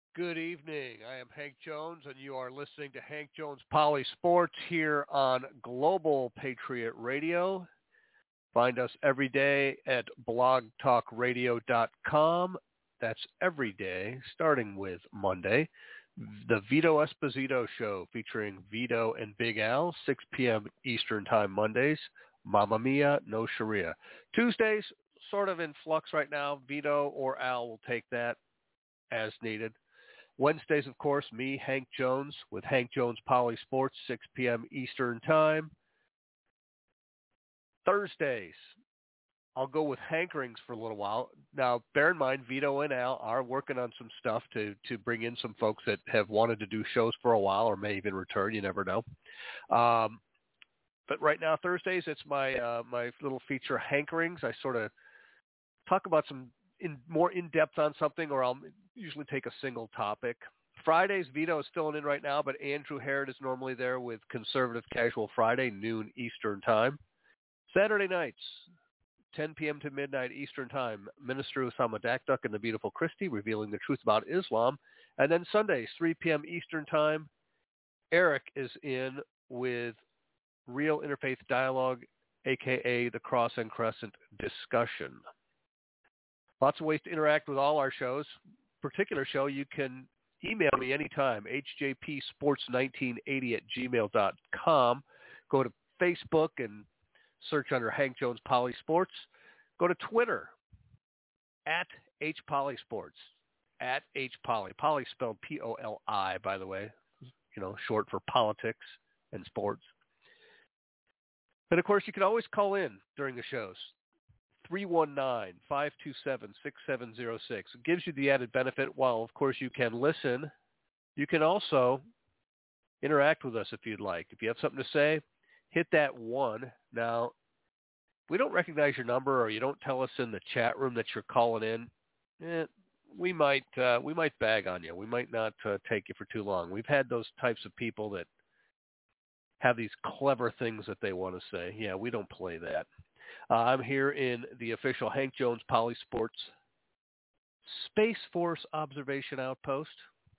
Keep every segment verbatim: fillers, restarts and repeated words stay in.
Good evening. I am Hank Jones, and you are listening to Hank Jones Poly Sports here on Global Patriot Radio. Find us every day at blog talk radio dot com. That's every day, starting with Monday. The Vito Esposito Show featuring Vito and Big Al, six p.m. Eastern Time Mondays. Mamma Mia, no Sharia. Tuesdays, sort of in flux right now. Vito or Al will take that as needed. Wednesdays, of course, me, Hank Jones, with Hank Jones Poly Sports, six p.m. Eastern Time. Thursdays, I'll go with Hankerings for a little while. Now, bear in mind, Vito and Al are working on some stuff to, to bring in some folks that have wanted to do shows for a while or may even return. You never know. Um, but right now, Thursdays, it's my uh, my little feature, Hankerings. I sort of talk about some in more in-depth on something, or I'll usually take a single topic. Fridays, Vito is filling in right now, but Andrew Harrod is normally there with Conservative Casual Friday, noon Eastern Time. Saturday nights, ten p.m. to midnight Eastern Time, Minister Usama Dakduk and the Beautiful Christie revealing the truth about Islam. And then Sundays, three p.m. Eastern Time, Eric is in with Real Interfaith Dialogue, a k a the Cross and Crescent Discussion. Lots of ways to interact with all our shows. Particular show, you can email me anytime, h j p sports nineteen eighty at gmail dot com. Go to Facebook and search under Hank Jones Poly Sports. Go to Twitter, at HPolySports, at HPoly. Poly spelled P O L I, by the way, you know, short for politics and sports. And, of course, you can always call in during the shows. three one nine, five two seven, six seven zero six. It gives you the added benefit. While, of course, you can listen, you can also interact with us if you'd like. If you have something to say, hit that one. Now, if we don't recognize your number or you don't tell us in the chat room that you're calling in, eh, we might uh, we might bag on you. We might not uh, take you for too long. We've had those types of people that have these clever things that they want to say. Yeah, we don't play that. Uh, I'm here in the official Hank Jones Poly Sports Space Force Observation Outpost.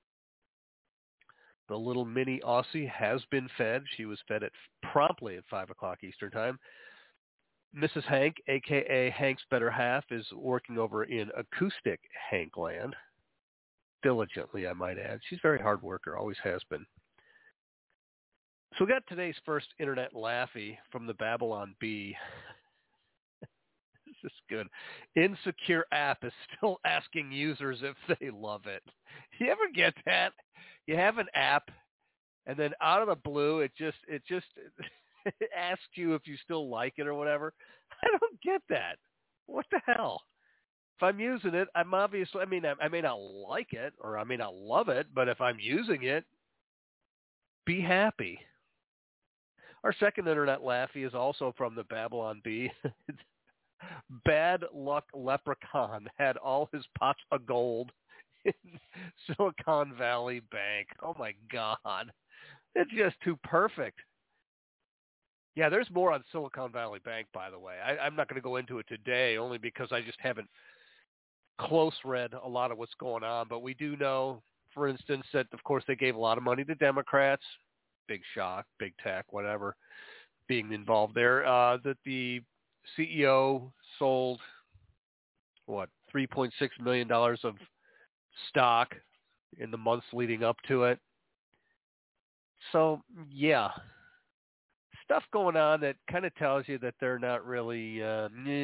The little mini Aussie has been fed. She was fed at promptly at five o'clock Eastern Time. Missus Hank, a k a. Hank's better half, is working over in acoustic Hankland. Diligently, I might add. She's a very hard worker, always has been. So we got today's first internet laughy from the Babylon Bee. This is good. Insecure app is still asking users if they love it. You ever get that? You have an app, and then out of the blue, it just it just it asks you if you still like it or whatever. I don't get that. What the hell? If I'm using it, I'm obviously. I mean, I, I may not like it or I may not love it, but if I'm using it, be happy. Our second internet laughy is also from the Babylon Bee. Bad Luck Leprechaun had all his pots of gold in Silicon Valley Bank. Oh, my God. It's just too perfect. Yeah, there's more on Silicon Valley Bank, by the way. I, I'm not going to go into it today only because I just haven't close read a lot of what's going on. But we do know, for instance, that, of course, they gave a lot of money to Democrats. Big shock, big tech, whatever, being involved there. Uh, that the C E O sold, what, three point six million dollars of stock in the months leading up to it. So, yeah, stuff going on that kind of tells you that they're not really, uh, eh,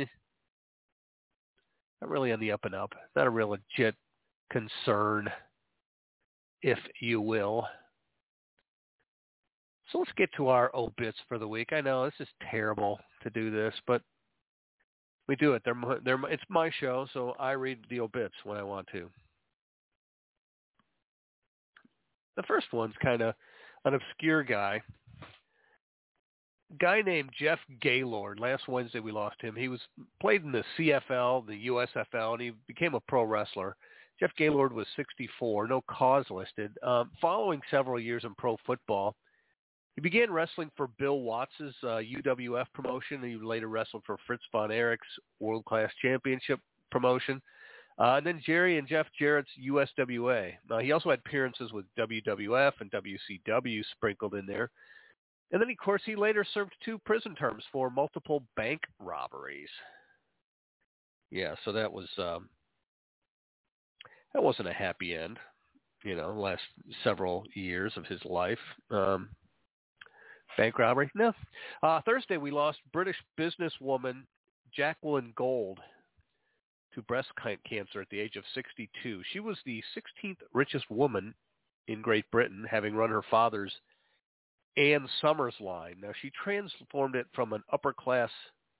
not really on the up and up. Not a real legit concern, if you will. So let's get to our obits for the week. I know this is terrible to do this, but we do it. They're, they're, it's my show, so I read the obits when I want to. The first one's kind of an obscure guy. Guy named Jeff Gaylord. Last Wednesday we lost him. He was played in the C F L, the U S F L, and he became a pro wrestler. Jeff Gaylord was sixty-four, no cause listed. Um, following several years in pro football, he began wrestling for Bill Watts' uh, U W F promotion. He later wrestled for Fritz von Erich's World Class Championship promotion. Uh, and then Jerry and Jeff Jarrett's U S W A. Now, he also had appearances with W W F and W C W sprinkled in there. And then, of course, he later served two prison terms for multiple bank robberies. Yeah, so that was um, that wasn't a happy end, you know, last several years of his life. Um, bank robbery? No. Uh, Thursday, we lost British businesswoman Jacqueline Gold to breast cancer at the age of sixty-two. She was the sixteenth richest woman in Great Britain, having run her father's Ann Summers line. Now, she transformed it from an upper-class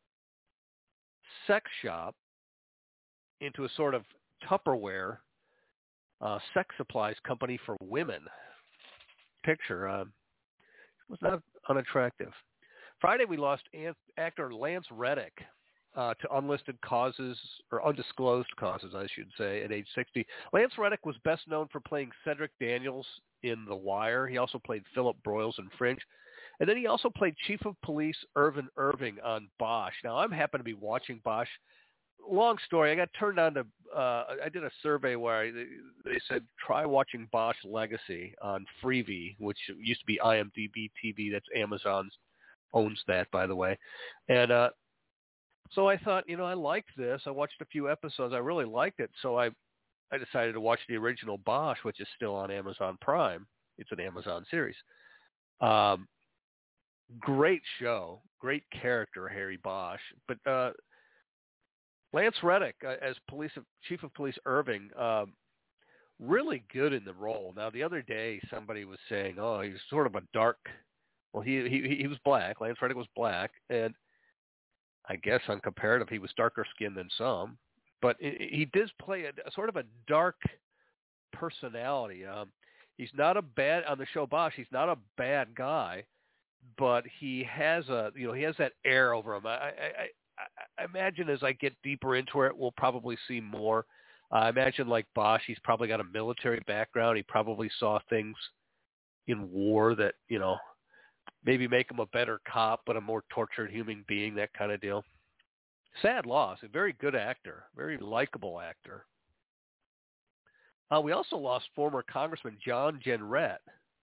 sex shop into a sort of Tupperware uh, sex supplies company for women. Picture uh, was not unattractive. Friday, we lost actor Lance Reddick uh, to unlisted causes, or undisclosed causes, I should say, at age sixty. Lance Reddick was best known for playing Cedric Daniels in The Wire. He also played Philip Broyles in Fringe. And then he also played Chief of Police Irvin Irving on Bosch. Now, I'm happen to be watching Bosch. Long story. I got turned on to, uh, I did a survey where I, they said, try watching Bosch Legacy on Freevee, which used to be I M D B T V. That's Amazon's, owns that, by the way. And uh, so I thought, you know, I liked this. I watched a few episodes. I really liked it. So I, I decided to watch the original Bosch, which is still on Amazon Prime. It's an Amazon series. Um, great show. Great character, Harry Bosch. But uh, Lance Reddick uh, as police Chief of Police Irving, um, really good in the role. Now, the other day, somebody was saying, oh, he's sort of a dark, well, he, he, he was black. Lance Reddick was black. And I guess on comparative, he was darker skinned than some. But he does play a, a sort of a dark personality. Um, he's not a bad on the show Bosch. He's not a bad guy, but he has a you know he has that air over him. I I, I, I imagine as I get deeper into it, we'll probably see more. Uh, I imagine like Bosch, he's probably got a military background. He probably saw things in war that you know maybe make him a better cop, but a more tortured human being. That kind of deal. Sad loss. A very good actor, very likable actor. Uh, we also lost former Congressman John Jenrette,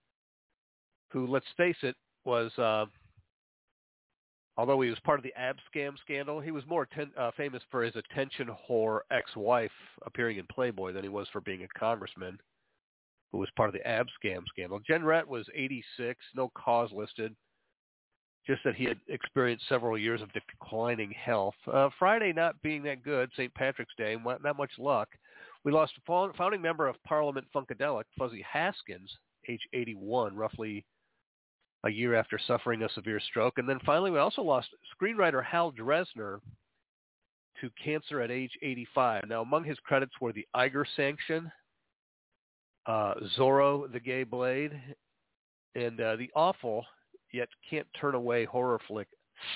who, let's face it, was, uh, although he was part of the Abscam scandal, he was more ten, uh, famous for his attention whore ex-wife appearing in Playboy than he was for being a congressman who was part of the Abscam scandal. Jenrette was eighty-six, no cause listed. Just that he had experienced several years of declining health. Uh, Friday not being that good, Saint Patrick's Day, not much luck. We lost a founding member of Parliament Funkadelic, Fuzzy Haskins, age eighty-one, roughly a year after suffering a severe stroke. And then finally, we also lost screenwriter Hal Dresner to cancer at age eighty-five. Now, among his credits were The Eiger Sanction, uh, Zorro, the Gay Blade, and uh, the awful yet can't turn away horror flick,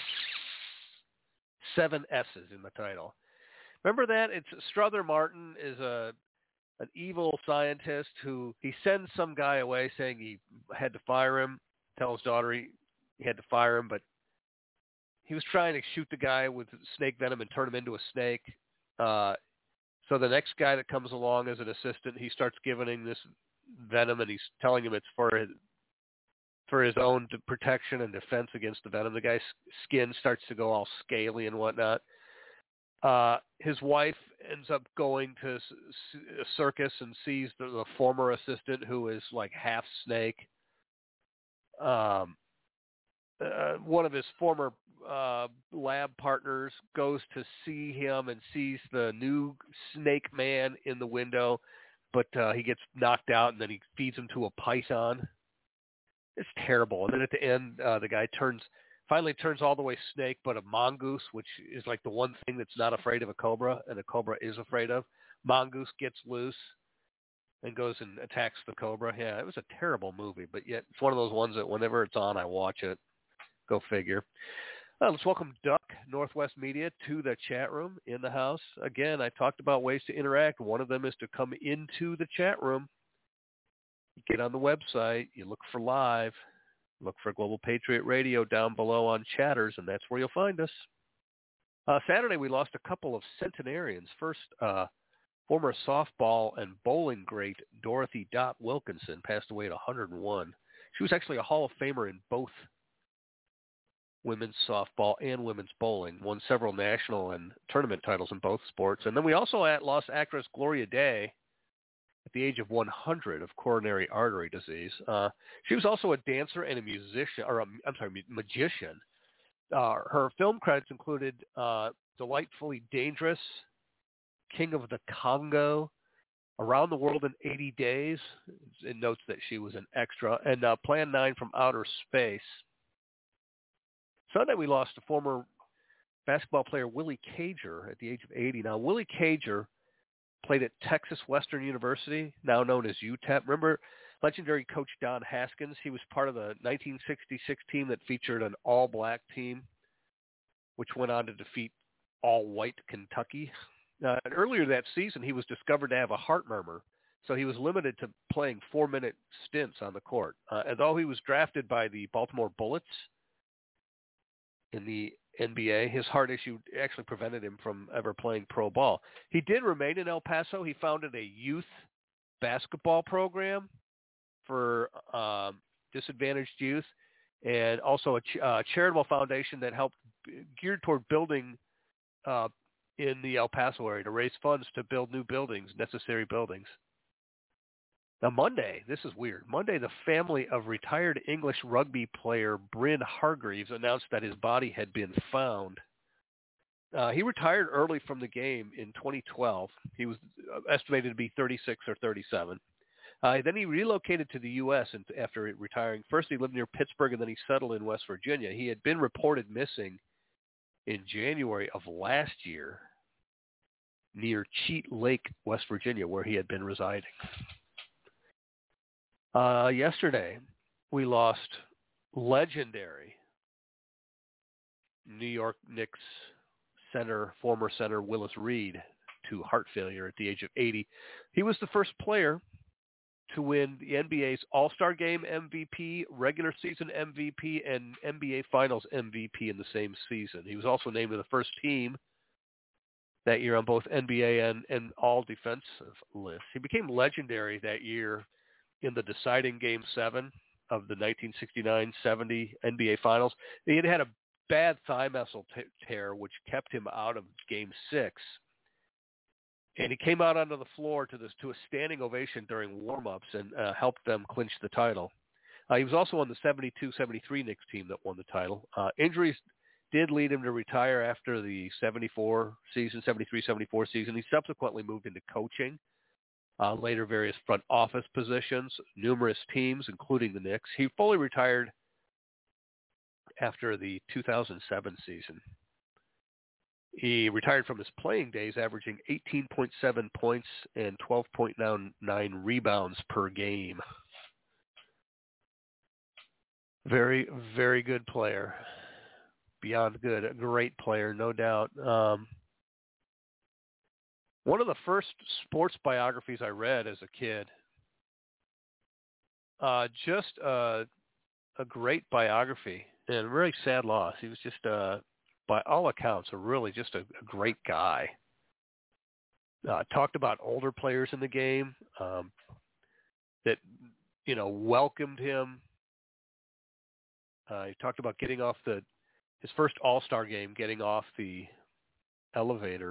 seven S's in the title. Remember that? It's Strother Martin is a an evil scientist who he sends some guy away saying he had to fire him, tell his daughter he, he had to fire him, but he was trying to shoot the guy with snake venom and turn him into a snake. Uh, so the next guy that comes along as an assistant, he starts giving him this venom and he's telling him it's for his, for his own protection and defense against the venom. The guy's skin starts to go all scaly and whatnot. Uh, his wife ends up going to a circus and sees the, the former assistant who is like half snake. Um, uh, one of his former uh, lab partners goes to see him and sees the new snake man in the window, but uh, he gets knocked out and then he feeds him to a python. It's terrible. And then at the end, uh, the guy turns, finally turns all the way snake, but a mongoose, which is like the one thing that's not afraid of a cobra, and a cobra is afraid of. Mongoose gets loose and goes and attacks the cobra. Yeah, it was a terrible movie, but yet it's one of those ones that whenever it's on, I watch it. Go figure. Uh, let's welcome Duck, Northwest Media, to the chat room in the house. Again, I talked about ways to interact. One of them is to come into the chat room. Get on the website, you look for live, look for Global Patriot Radio down below on Chatters, and that's where you'll find us. Uh, Saturday, we lost a couple of centenarians. First, uh, Former softball and bowling great Dorothy Dot Wilkinson passed away at one hundred one. She was actually a Hall of Famer in both women's softball and women's bowling, won several national and tournament titles in both sports. And then we also lost actress Gloria Day at the age of one hundred of coronary artery disease. Uh, she was also a dancer and a musician, or a, I'm sorry, magician. Uh, her film credits included uh, Delightfully Dangerous, King of the Congo, Around the World in eighty days. It notes that she was an extra, and uh, Plan nine from Outer Space. Sunday we lost a former basketball player, Willie Cager, at the age of eighty. Now, Willie Cager played at Texas Western University, now known as U T E P. Remember legendary coach Don Haskins? He was part of the nineteen sixty-six team that featured an all-black team, which went on to defeat all-white Kentucky. Uh, and earlier that season, he was discovered to have a heart murmur, so he was limited to playing four-minute stints on the court. Uh, although he was drafted by the Baltimore Bullets in the N B A, his heart issue actually prevented him from ever playing pro ball. He did remain in El Paso. He founded a youth basketball program for um, disadvantaged youth, and also a ch- uh, charitable foundation that helped geared toward building uh, in the El Paso area to raise funds to build new buildings, necessary buildings. Now, Monday, this is weird. Monday, the family of retired English rugby player Bryn Hargreaves announced that his body had been found. Uh, he retired early from the game in twenty twelve. He was estimated to be thirty-six or thirty-seven. Uh, then he relocated to the U S and after retiring. First, he lived near Pittsburgh, and then he settled in West Virginia. He had been reported missing in January of last year near Cheat Lake, West Virginia, where he had been residing. Uh, yesterday, we lost legendary New York Knicks center, former center Willis Reed to heart failure at the age of eighty. He was the first player to win the N B A's All-Star Game M V P, regular season M V P, and N B A Finals M V P in the same season. He was also named to the first team that year on both N B A and, and all defensive lists. He became legendary that year in the deciding Game seven of the nineteen sixty-nine seventy N B A Finals. He had had a bad thigh muscle t- tear, which kept him out of Game six. And he came out onto the floor to this to a standing ovation during warm-ups and uh, helped them clinch the title. Uh, he was also on the seventy-two seventy-three Knicks team that won the title. Uh, injuries did lead him to retire after the seventy-four season, seventy-three seventy-four season. He subsequently moved into coaching. Uh, later, various front office positions, numerous teams, including the Knicks. He fully retired after the two thousand seven season. He retired from his playing days, averaging eighteen point seven points and twelve point nine rebounds per game. Very, very good player. Beyond good. A great player, no doubt. Um, One of the first sports biographies I read as a kid, uh, just uh, a great biography and a really sad loss. He was just, uh, by all accounts, a really just a, a great guy. Uh, talked about older players in the game um, that, you know, welcomed him. Uh, he talked about getting off the, his first All-Star game, getting off the elevator,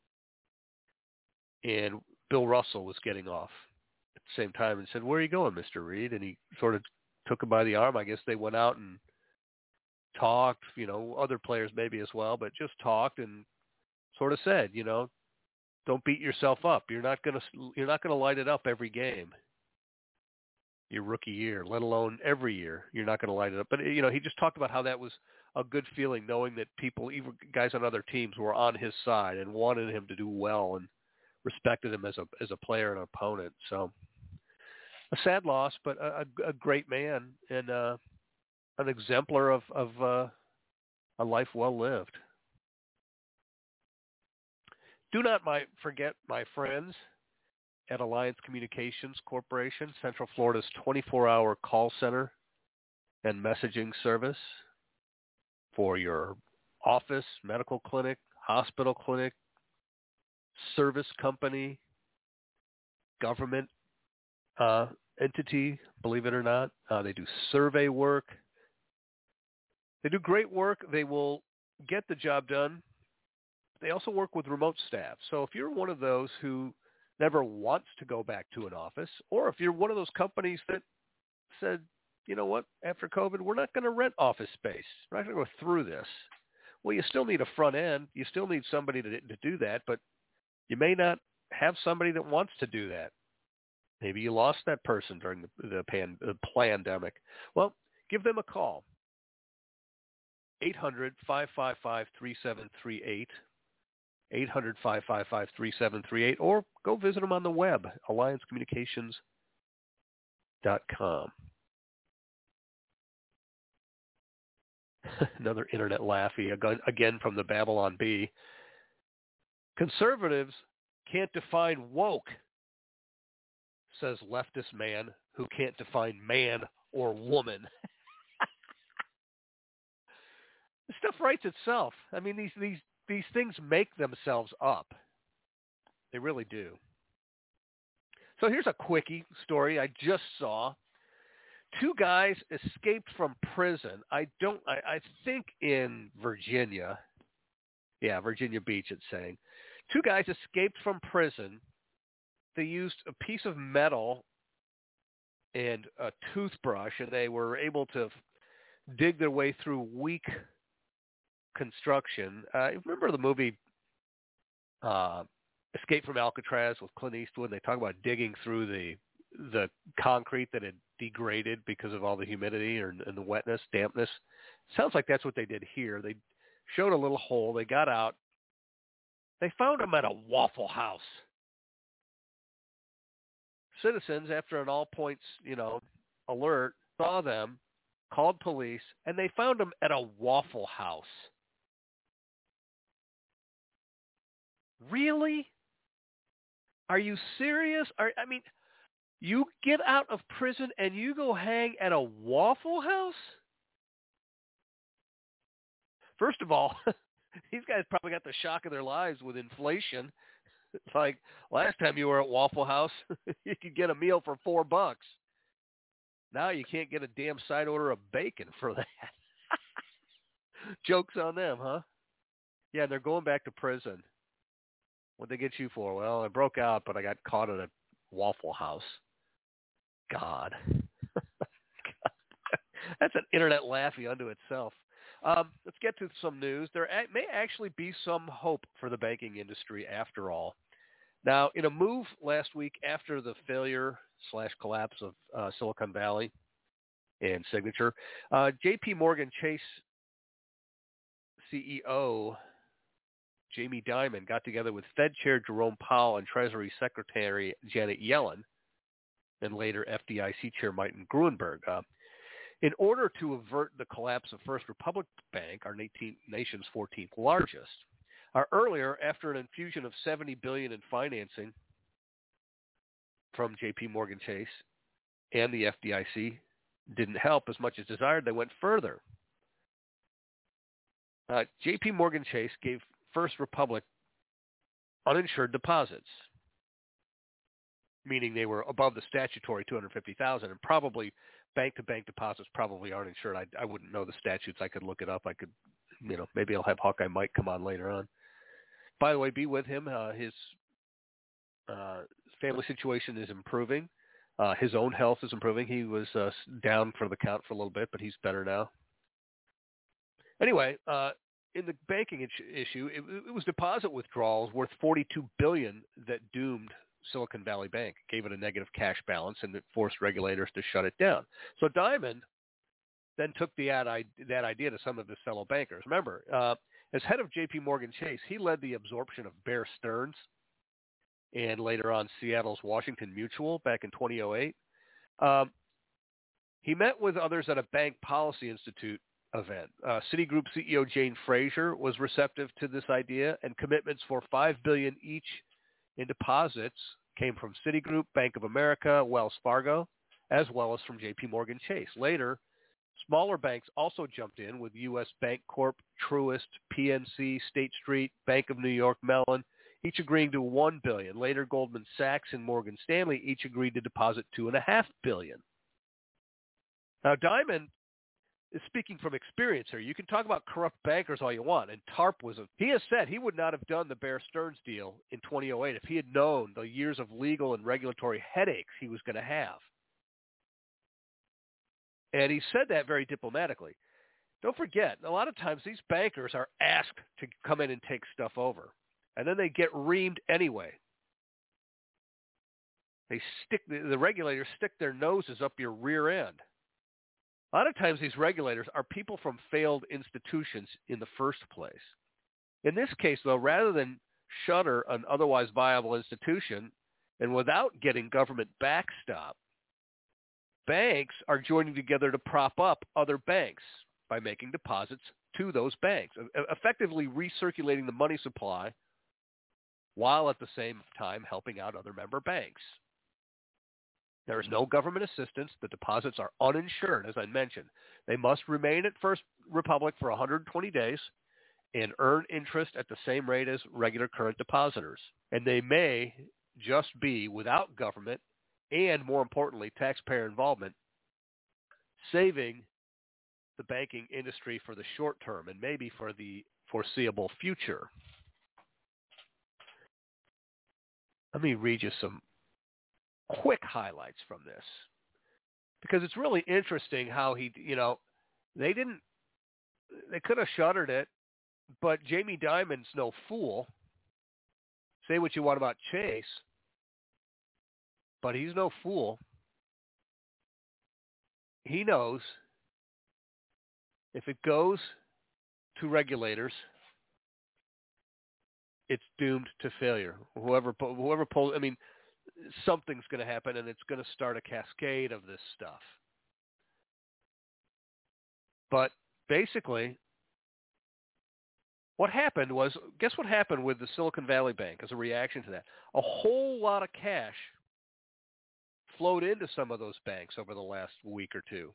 and Bill Russell was getting off at the same time and said, "Where are you going, Mister Reed?" And he sort of took him by the arm. I guess they went out and talked, you know, other players maybe as well, but just talked and sort of said, you know, don't beat yourself up. You're not going to, you're not going to light it up every game your rookie year, let alone every year. You're not going to light it up. But, you know, he just talked about how that was a good feeling, knowing that people, even guys on other teams, were on his side and wanted him to do well and respected him as a as a player and opponent. So a sad loss, but a, a, a great man and uh, an exemplar of, of uh, a life well lived. Do not my, forget my friends at Alliance Communications Corporation, Central Florida's twenty-four hour call center and messaging service for your office, medical clinic, hospital clinic, service company, government uh, entity, believe it or not. Uh, they do survey work. They do great work. They will get the job done. They also work with remote staff. So if you're one of those who never wants to go back to an office, or if you're one of those companies that said, you know what, after COVID, we're not going to rent office space. We're not going to go through this. Well, you still need a front end. You still need somebody to, to do that, but you may not have somebody that wants to do that. Maybe you lost that person during the, the, pan, the pandemic. Well, give them a call. eight hundred, five five five, three seven three eight. eight hundred, five five five, three seven three eight, or go visit them on the web, alliance communications dot com. Another internet laughy, again from the Babylon Bee. Conservatives can't define woke, says leftist man who can't define man or woman. The stuff writes itself. I mean, these these these things make themselves up. They really do. So here's a quickie story I just saw. Two guys escaped from prison. I don't. I, I think in Virginia. Yeah, Virginia Beach. It's saying two guys escaped from prison. They used a piece of metal and a toothbrush, and they were able to dig their way through weak construction. Uh, remember the movie uh, Escape from Alcatraz with Clint Eastwood? They talk about digging through the the concrete that had degraded because of all the humidity or and the wetness, dampness. Sounds like that's what they did here. They showed a little hole. They got out. They found them at a Waffle House. Citizens, after an all points, you know, alert, saw them, called police, and they found them at a Waffle House. Really? Are you serious? Are, I mean, you get out of prison and you go hang at a Waffle House? First of all, these guys probably got the shock of their lives with inflation. It's like last time you were at Waffle House, you could get a meal for four bucks. Now you can't get a damn side order of bacon for that. Joke's on them, huh? Yeah, they're going back to prison. What'd they get you for? Well, I broke out, but I got caught at a Waffle House. God. That's an internet laughy unto itself. Um, let's get to some news. There may actually be some hope for the banking industry after all. Now, in a move last week after the failure slash collapse of uh, Silicon Valley and Signature, uh, J P Morgan Chase C E O Jamie Dimon got together with Fed Chair Jerome Powell and Treasury Secretary Janet Yellen, and later F D I C Chair Martin Gruenberg, uh, in order to avert the collapse of First Republic Bank, our nation's fourteenth largest. Uh, earlier, after an infusion of seventy billion dollars in financing from J P Morgan Chase and the F D I C didn't help as much as desired, they went further. Uh, J P Morgan Chase gave First Republic uninsured deposits, meaning they were above the statutory two hundred fifty thousand dollars, and probably bank-to-bank deposits probably aren't insured. I, I wouldn't know the statutes. I could look it up. I could, you know, maybe I'll have Hawkeye Mike come on later on. By the way, be with him. Uh, his uh, family situation is improving. Uh, his own health is improving. He was uh, down for the count for a little bit, but he's better now. Anyway, uh, in the banking issue, it, it was deposit withdrawals worth forty-two billion dollars that doomed Silicon Valley Bank, gave it a negative cash balance, and it forced regulators to shut it down. So Dimon then took the ad, that idea to some of his fellow bankers. Remember, uh, as head of J P Morgan Chase, he led the absorption of Bear Stearns and later on Seattle's Washington Mutual back in two thousand eight. Um, he met with others at a Bank Policy Institute event. Uh, Citigroup C E O Jane Fraser was receptive to this idea, and commitments for five billion dollars each in deposits came from Citigroup, Bank of America, Wells Fargo, as well as from J P Morgan Chase. Later, smaller banks also jumped in with U S Bank Corp, Truist, P N C, State Street, Bank of New York Mellon, each agreeing to one billion dollars. Later, Goldman Sachs and Morgan Stanley each agreed to deposit two point five billion dollars. Now, Dimon is speaking from experience here. You can talk about corrupt bankers all you want, and TARP was a, he has said he would not have done the Bear Stearns deal in two thousand eight if he had known the years of legal and regulatory headaches he was going to have. And he said that very diplomatically. Don't forget, a lot of times these bankers are asked to come in and take stuff over, and then they get reamed anyway. They stick the regulators stick their noses up your rear end. A lot of times these regulators are people from failed institutions in the first place. In this case, though, rather than shutter an otherwise viable institution and without getting government backstop, banks are joining together to prop up other banks by making deposits to those banks, effectively recirculating the money supply while at the same time helping out other member banks. There is no government assistance. The deposits are uninsured, as I mentioned. They must remain at First Republic for one hundred twenty days and earn interest at the same rate as regular current depositors. And they may just be without government and, more importantly, taxpayer involvement, saving the banking industry for the short term and maybe for the foreseeable future. Let me read you some quick highlights from this, because it's really interesting how he, you know, they didn't, they could have shuttered it, but Jamie Dimon's no fool. Say what you want about Chase, but he's no fool. He knows if it goes to regulators, it's doomed to failure. Whoever, whoever pulls, I mean, something's going to happen, and it's going to start a cascade of this stuff. But basically, what happened was, guess what happened with the Silicon Valley Bank as a reaction to that? A whole lot of cash flowed into some of those banks over the last week or two.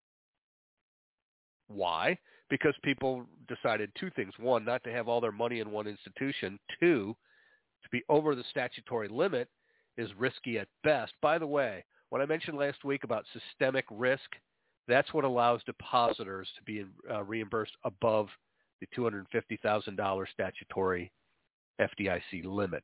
Why? Because people decided two things. One, not to have all their money in one institution. Two, to be over the statutory limit is risky at best. By the way, what I mentioned last week about systemic risk, that's what allows depositors to be uh, reimbursed above the two hundred fifty thousand dollars statutory F D I C limit.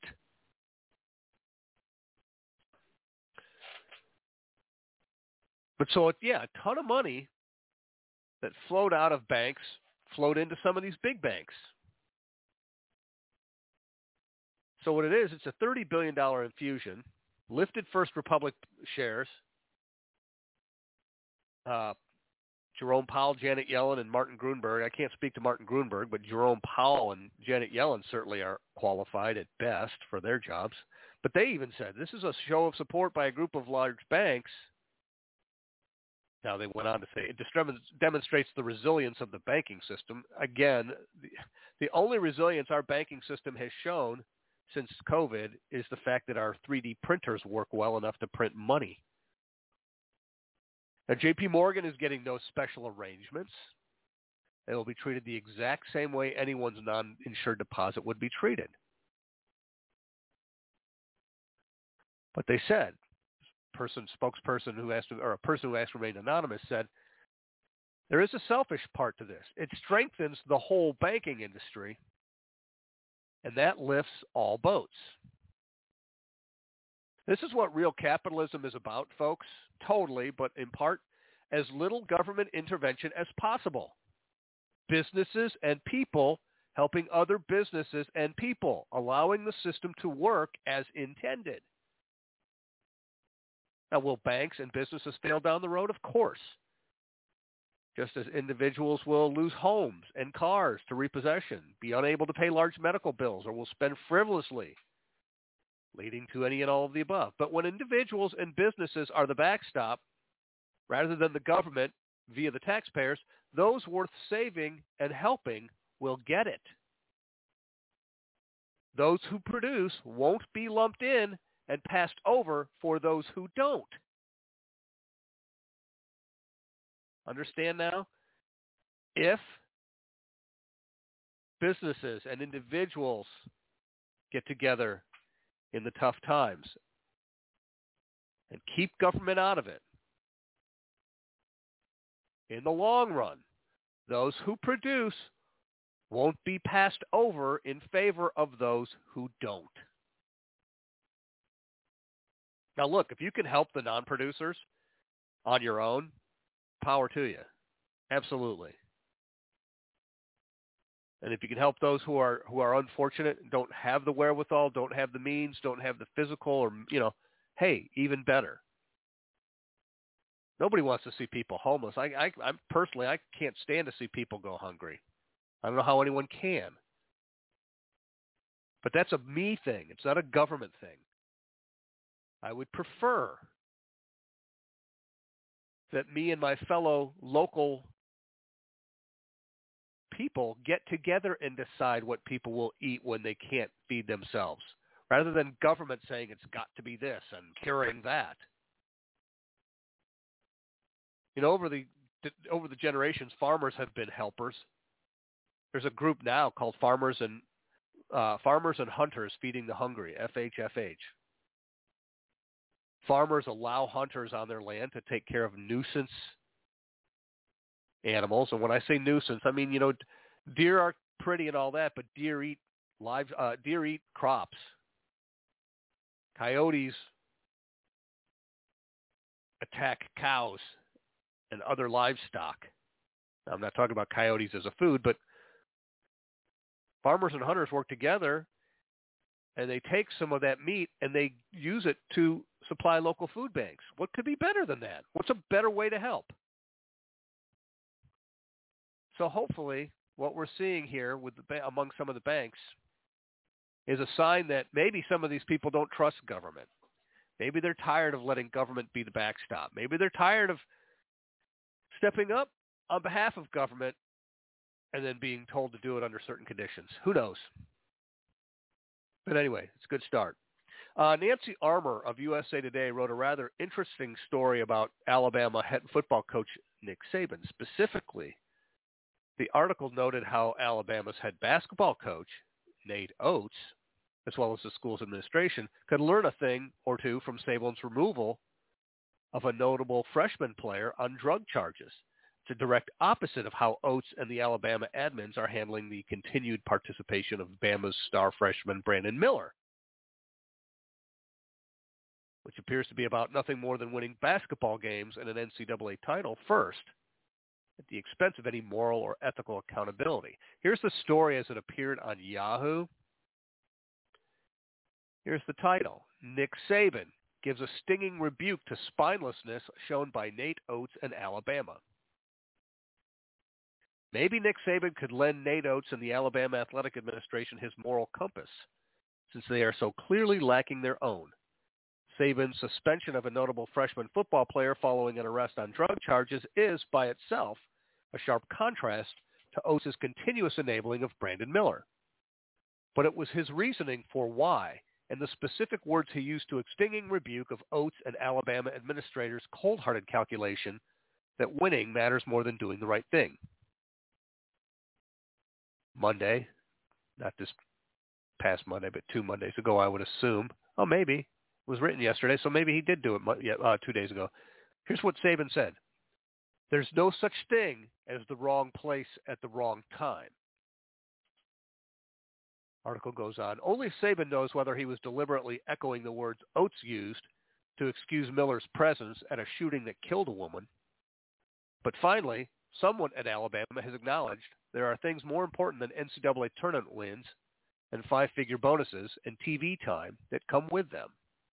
But so, yeah, a ton of money that flowed out of banks flowed into some of these big banks. So what it is, it's a thirty billion dollars infusion, lifted First Republic shares. Uh, Jerome Powell, Janet Yellen, and Martin Gruenberg. I can't speak to Martin Gruenberg, but Jerome Powell and Janet Yellen certainly are qualified at best for their jobs. But they even said, this is a show of support by a group of large banks. Now, they went on to say, it demonstrates the resilience of the banking system. Again, the, the only resilience our banking system has shown since COVID is the fact that our three D printers work well enough to print money. Now, J P Morgan is getting no special arrangements. They will be treated the exact same way anyone's non-insured deposit would be treated. But they said, person spokesperson who asked, or a person who asked to remain anonymous said, there is a selfish part to this. It strengthens the whole banking industry, and that lifts all boats. This is what real capitalism is about, folks. Totally, but in part, as little government intervention as possible. Businesses and people helping other businesses and people, allowing the system to work as intended. Now, will banks and businesses fail down the road? Of course. Just as individuals will lose homes and cars to repossession, be unable to pay large medical bills, or will spend frivolously, leading to any and all of the above. But when individuals and businesses are the backstop, rather than the government via the taxpayers, those worth saving and helping will get it. Those who produce won't be lumped in and passed over for those who don't. Understand now? If businesses and individuals get together in the tough times and keep government out of it. In the long run, those who produce won't be passed over in favor of those who don't. Now look, if you can help the non-producers on your own, power to you. Absolutely. And if you can help those who are who are unfortunate, don't have the wherewithal, don't have the means, don't have the physical, or, you know, hey, even better. Nobody wants to see people homeless. I, I, I'm personally, I can't stand to see people go hungry. I don't know how anyone can. But that's a me thing. It's not a government thing. I would prefer that me and my fellow local people get together and decide what people will eat when they can't feed themselves, rather than government saying it's got to be this and curing that. You know, over the over the generations, farmers have been helpers. There's a group now called Farmers and uh, Farmers and Hunters Feeding the Hungry, F H F H. Farmers allow hunters on their land to take care of nuisance animals. And when I say nuisance, I mean, you know, deer are pretty and all that, but deer eat live, uh, deer eat crops. Coyotes attack cows and other livestock. Now, I'm not talking about coyotes as a food, but farmers and hunters work together, and they take some of that meat and they use it to supply local food banks. What could be better than that? What's a better way to help? So hopefully what we're seeing here with the, among some of the banks is a sign that maybe some of these people don't trust government. Maybe they're tired of letting government be the backstop. Maybe they're tired of stepping up on behalf of government and then being told to do it under certain conditions. Who knows? But anyway, it's a good start. Uh, Nancy Armour of U S A Today wrote a rather interesting story about Alabama head football coach Nick Saban. Specifically, the article noted how Alabama's head basketball coach, Nate Oates, as well as the school's administration, could learn a thing or two from Saban's removal of a notable freshman player on drug charges. It's a direct opposite of how Oates and the Alabama admins are handling the continued participation of Bama's star freshman Brandon Miller, which appears to be about nothing more than winning basketball games and an N C double A title first, at the expense of any moral or ethical accountability. Here's the story as it appeared on Yahoo. Here's the title. Nick Saban gives a stinging rebuke to spinelessness shown by Nate Oates and Alabama. Maybe Nick Saban could lend Nate Oates and the Alabama Athletic Administration his moral compass, since they are so clearly lacking their own. Saban's suspension of a notable freshman football player following an arrest on drug charges is, by itself, a sharp contrast to Oates' continuous enabling of Brandon Miller. But it was his reasoning for why, and the specific words he used to a stinging rebuke of Oates and Alabama administrators' cold-hearted calculation that winning matters more than doing the right thing. Monday, not this past Monday, but two Mondays ago, I would assume, oh, maybe, it was written yesterday, so maybe he did do it uh, two days ago. Here's what Saban said. There's no such thing as the wrong place at the wrong time. Article goes on. Only Saban knows whether he was deliberately echoing the words Oates used to excuse Miller's presence at a shooting that killed a woman. But finally, someone at Alabama has acknowledged there are things more important than N C double A tournament wins and five-figure bonuses and T V time that come with them.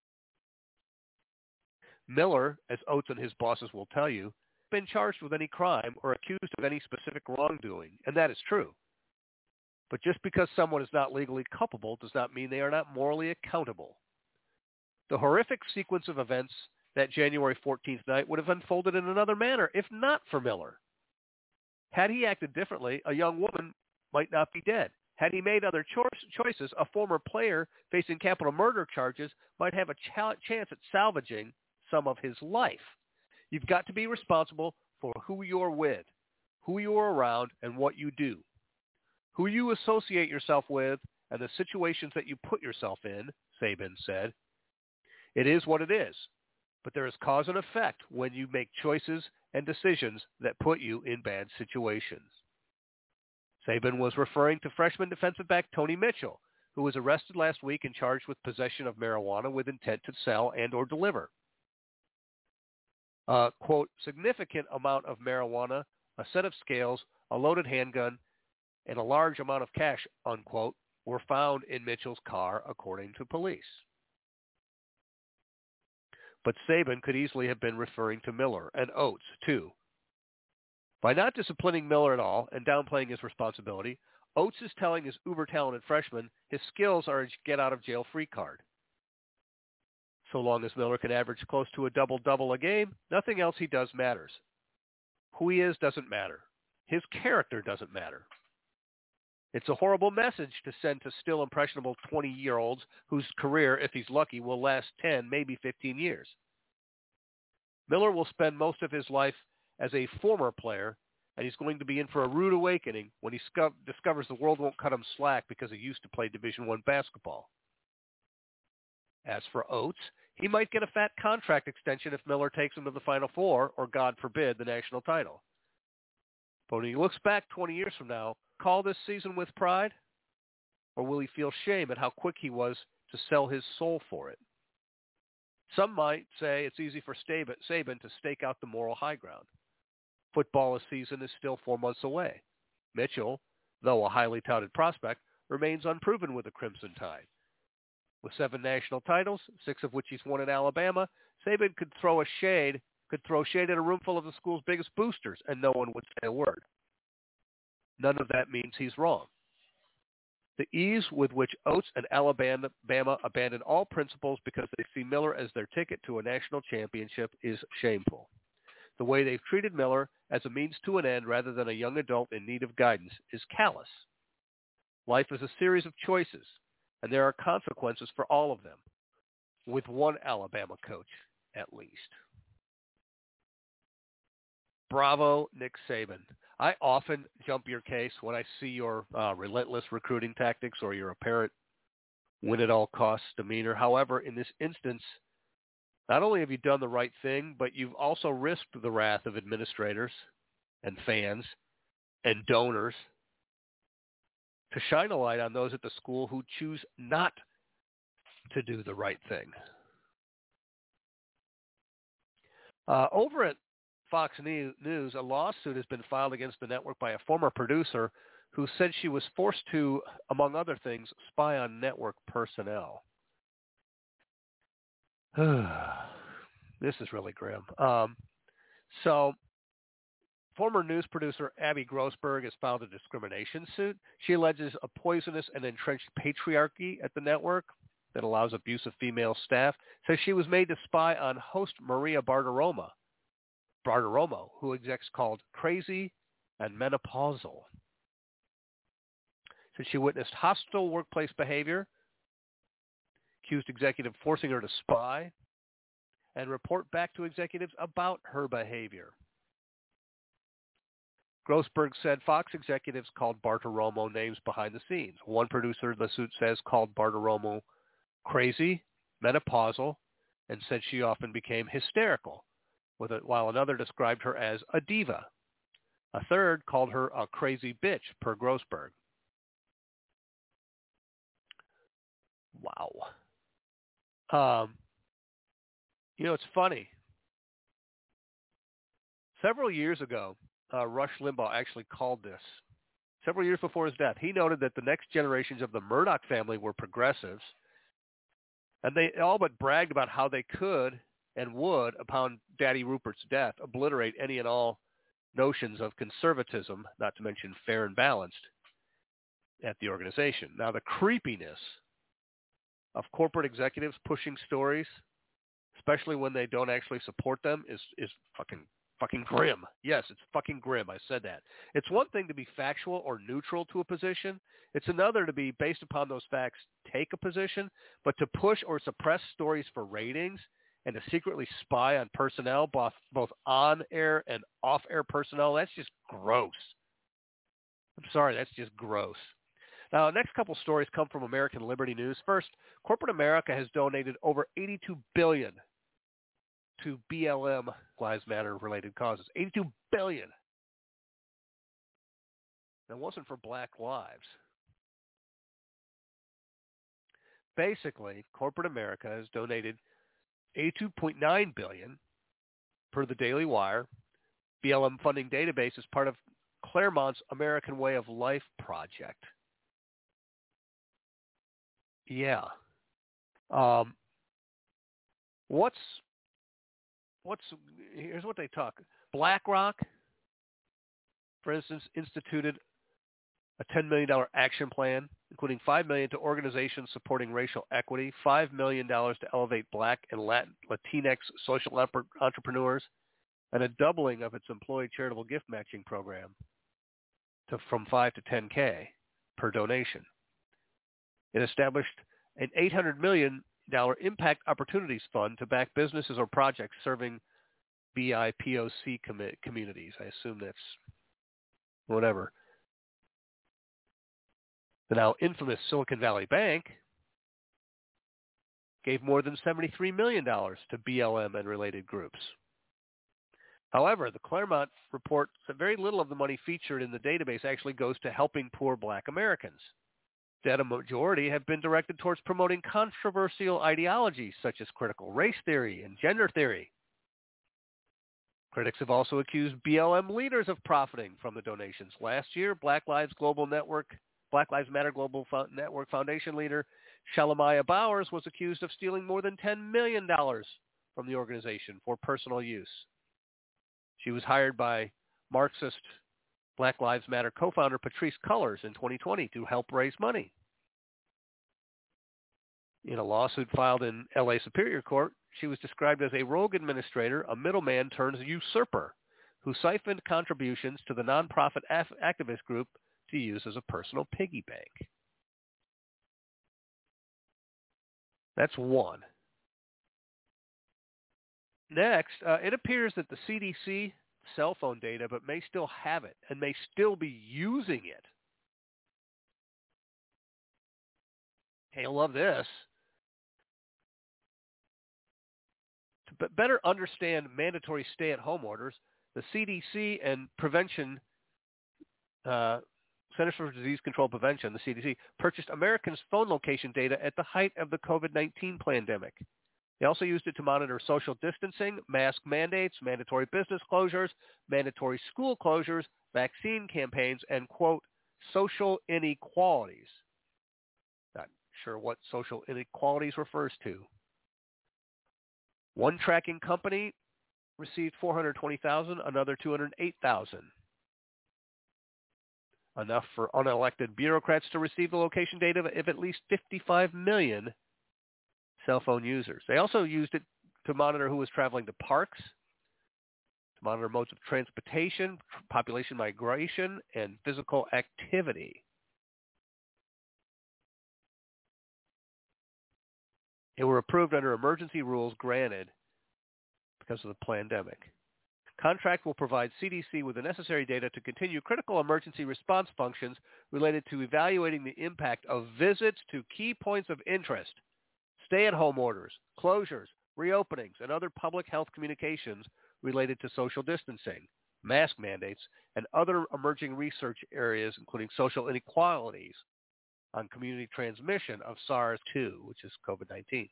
Miller, as Oates and his bosses will tell you, has been charged with any crime or accused of any specific wrongdoing, and that is true. But just because someone is not legally culpable does not mean they are not morally accountable. The horrific sequence of events that January fourteenth night would have unfolded in another manner if not for Miller. Had he acted differently, a young woman might not be dead. Had he made other cho- choices, a former player facing capital murder charges might have a ch- chance at salvaging some of his life. You've got to be responsible for who you're with, who you're around, and what you do. Who you associate yourself with and the situations that you put yourself in, Saban said. It is what it is, but there is cause and effect when you make choices and decisions that put you in bad situations. Saban was referring to freshman defensive back Tony Mitchell, who was arrested last week and charged with possession of marijuana with intent to sell and or deliver. A, quote, significant amount of marijuana, a set of scales, a loaded handgun, and a large amount of cash, unquote, were found in Mitchell's car, according to police. But Saban could easily have been referring to Miller and Oates, too. By not disciplining Miller at all and downplaying his responsibility, Oates is telling his uber-talented freshman his skills are a get-out-of-jail-free card. So long as Miller can average close to a double-double a game, nothing else he does matters. Who he is doesn't matter. His character doesn't matter. It's a horrible message to send to still impressionable twenty-year-olds whose career, if he's lucky, will last ten, maybe fifteen years. Miller will spend most of his life as a former player, and he's going to be in for a rude awakening when he sco- discovers the world won't cut him slack because he used to play Division One basketball. As for Oates, he might get a fat contract extension if Miller takes him to the Final Four or, God forbid, the national title. But when he looks back twenty years from now, call this season with pride? Or will he feel shame at how quick he was to sell his soul for it? Some might say it's easy for Saban to stake out the moral high ground. Football season is still four months away. Mitchell, though a highly touted prospect, remains unproven with the Crimson Tide. With seven national titles, six of which he's won in Alabama, Saban could throw a shade, could throw shade at a room full of the school's biggest boosters, and no one would say a word. None of that means he's wrong. The ease with which Oates and Alabama abandon all principles because they see Miller as their ticket to a national championship is shameful. The way they've treated Miller as a means to an end rather than a young adult in need of guidance is callous. Life is a series of choices, and there are consequences for all of them, with one Alabama coach at least. Bravo, Nick Saban. I often jump your case when I see your uh, relentless recruiting tactics or your apparent win-at-all-costs demeanor. However, in this instance, not only have you done the right thing, but you've also risked the wrath of administrators and fans and donors to shine a light on those at the school who choose not to do the right thing. Uh, over at Fox News, a lawsuit has been filed against the network by a former producer who said she was forced to, among other things, spy on network personnel. This is really grim. Um, so, former news producer Abby Grossberg has filed a discrimination suit. She alleges a poisonous and entrenched patriarchy at the network that allows abuse of female staff. Says she was made to spy on host Maria Bartiromo, Bartiromo, who execs called crazy and menopausal. Said she witnessed hostile workplace behavior, accused executive forcing her to spy, and report back to executives about her behavior. Grossberg said Fox executives called Bartiromo names behind the scenes. One producer, the suit says, called Bartiromo crazy, menopausal, and said she often became hysterical, with it, while another described her as a diva. A third called her a crazy bitch, per Grossberg. Wow. Um, you know, it's funny. Several years ago, uh, Rush Limbaugh actually called this. Several years before his death, he noted that the next generations of the Murdoch family were progressives, and they all but bragged about how they could and would, upon Daddy Rupert's death, obliterate any and all notions of conservatism, not to mention fair and balanced, at the organization. Now, the creepiness of corporate executives pushing stories, especially when they don't actually support them, is is fucking fucking grim. Yes, it's fucking grim. I said that. It's one thing to be factual or neutral to a position. It's another to be, based upon those facts, take a position. But to push or suppress stories for ratings and to secretly spy on personnel, both, both on-air and off-air personnel, that's just gross. I'm sorry, that's just gross. Now, the next couple stories come from American Liberty News. First, corporate America has donated over eighty-two billion dollars to B L M, Lives Matter-related causes. eighty-two billion dollars. That wasn't for Black lives. Basically, corporate America has donated eighty-two point nine billion dollars per the Daily Wire. B L M funding database is part of Claremont's American Way of Life project. Yeah. Um, what's what's here's what they talk. BlackRock, for instance, instituted a ten million dollars action plan, including five million dollars to organizations supporting racial equity, five million dollars to elevate Black and Latin, Latinx social entrepreneurs, and a doubling of its employee charitable gift matching program to from five to ten K per donation. It established an eight hundred million dollars Impact Opportunities Fund to back businesses or projects serving B I P O C com- communities. I assume that's whatever. The now infamous Silicon Valley Bank gave more than seventy-three million dollars to B L M and related groups. However, the Claremont report said very little of the money featured in the database actually goes to helping poor Black Americans. Instead, a majority have been directed towards promoting controversial ideologies such as critical race theory and gender theory. Critics have also accused B L M leaders of profiting from the donations. Last year, Black Lives Global Network, Black Lives Matter Global Fo- Network Foundation leader Shalamaya Bowers was accused of stealing more than ten million dollars from the organization for personal use. She was hired by Marxist Black Lives Matter co-founder Patrisse Cullors in twenty twenty to help raise money. In a lawsuit filed in L A Superior Court, she was described as a rogue administrator, a middleman turned usurper, who siphoned contributions to the nonprofit af- activist group to use as a personal piggy bank. That's one. Next, uh, it appears that the C D C cell phone data, but may still have it and may still be using it. Hey, I love this. To b- better understand mandatory stay-at-home orders, the C D C and Prevention, uh, Centers for Disease Control Prevention, the C D C, purchased Americans' phone location data at the height of the COVID nineteen pandemic. They also used it to monitor social distancing, mask mandates, mandatory business closures, mandatory school closures, vaccine campaigns, and, quote, social inequalities. Not sure what social inequalities refers to. One tracking company received four hundred twenty thousand dollars, another two hundred eight thousand dollars. Enough for unelected bureaucrats to receive the location data of at least fifty-five million cell phone users. They also used it to monitor who was traveling to parks, to monitor modes of transportation, population migration, and physical activity. They were approved under emergency rules granted because of the pandemic. Contract will provide C D C with the necessary data to continue critical emergency response functions related to evaluating the impact of visits to key points of interest, stay-at-home orders, closures, reopenings, and other public health communications related to social distancing, mask mandates, and other emerging research areas, including social inequalities on community transmission of SARS two, which is COVID nineteen.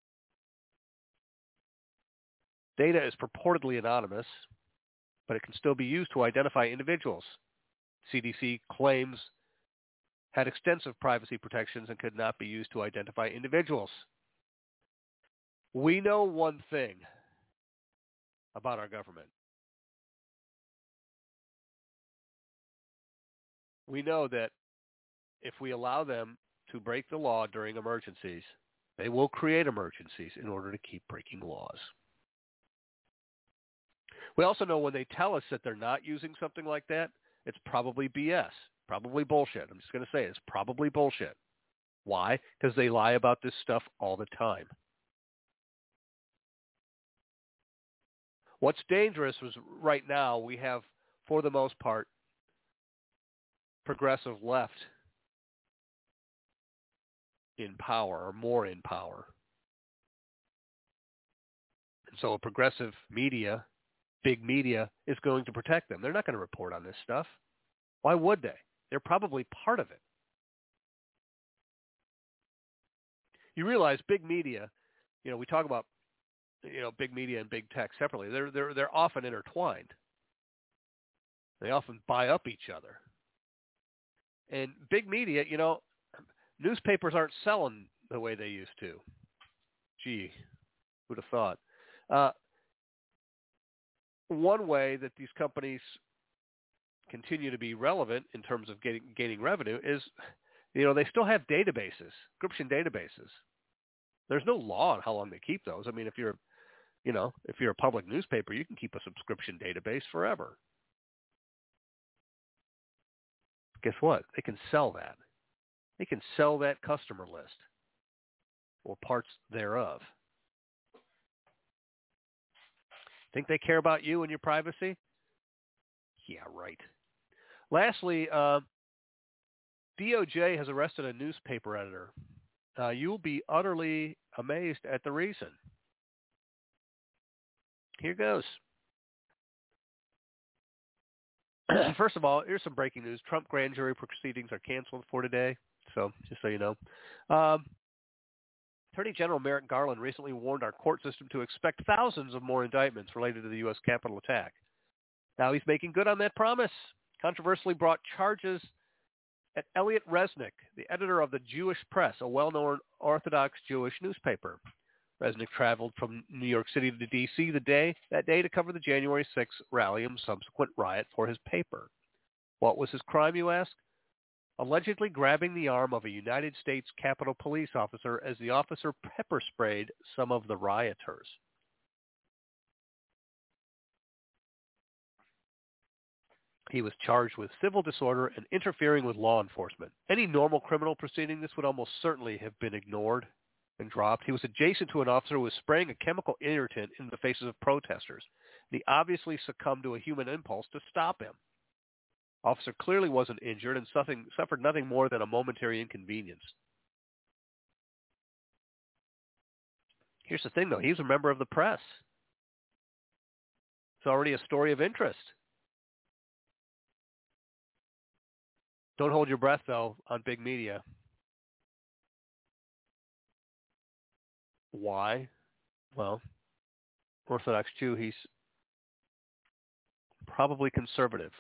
Data is purportedly anonymous, but it can still be used to identify individuals. C D C claims had extensive privacy protections and could not be used to identify individuals. We know one thing about our government. We know that if we allow them to break the law during emergencies, they will create emergencies in order to keep breaking laws. We also know when they tell us that they're not using something like that, it's probably B S, probably bullshit. I'm just going to say it, it's probably bullshit. Why? Because they lie about this stuff all the time. What's dangerous is right now we have, for the most part, progressive left in power or more in power. And so a progressive media, big media, is going to protect them. They're not going to report on this stuff. Why would they? They're probably part of it. You realize big media, you know, we talk about, you know, big media and big tech separately. They're they're they're often intertwined. They often buy up each other. And big media, you know, newspapers aren't selling the way they used to. Gee, who'd have thought? Uh, one way that these companies continue to be relevant in terms of getting, gaining revenue is, you know, they still have databases, subscription databases. There's no law on how long they keep those. I mean, if you're, you know, if you're a public newspaper, you can keep a subscription database forever. Guess what? They can sell that. They can sell that customer list or parts thereof. Think they care about you and your privacy? Yeah, right. Lastly, uh, D O J has arrested a newspaper editor. Uh, you'll be utterly amazed at the reason. Here goes. First of all, here's some breaking news. Trump grand jury proceedings are canceled for today. So just so you know. Um, Attorney General Merrick Garland recently warned our court system to expect thousands of more indictments related to the U S Capitol attack. Now he's making good on that promise. Controversially brought charges at Elliot Resnick, the editor of the Jewish Press, a well-known Orthodox Jewish newspaper. Resnick traveled from New York City to D C the day that day to cover the January sixth rally and subsequent riot for his paper. What was his crime, you ask? Allegedly grabbing the arm of a United States Capitol Police officer as the officer pepper sprayed some of the rioters. He was charged with civil disorder and interfering with law enforcement. Any normal criminal proceeding, this would almost certainly have been ignored and dropped. He was adjacent to an officer who was spraying a chemical irritant in the faces of protesters. He obviously succumbed to a human impulse to stop him. Officer clearly wasn't injured and suffering, suffered nothing more than a momentary inconvenience. Here's the thing, though. He's a member of the press. It's already a story of interest. Don't hold your breath, though, on big media. Why? Well, Orthodox Jew, he's probably conservative.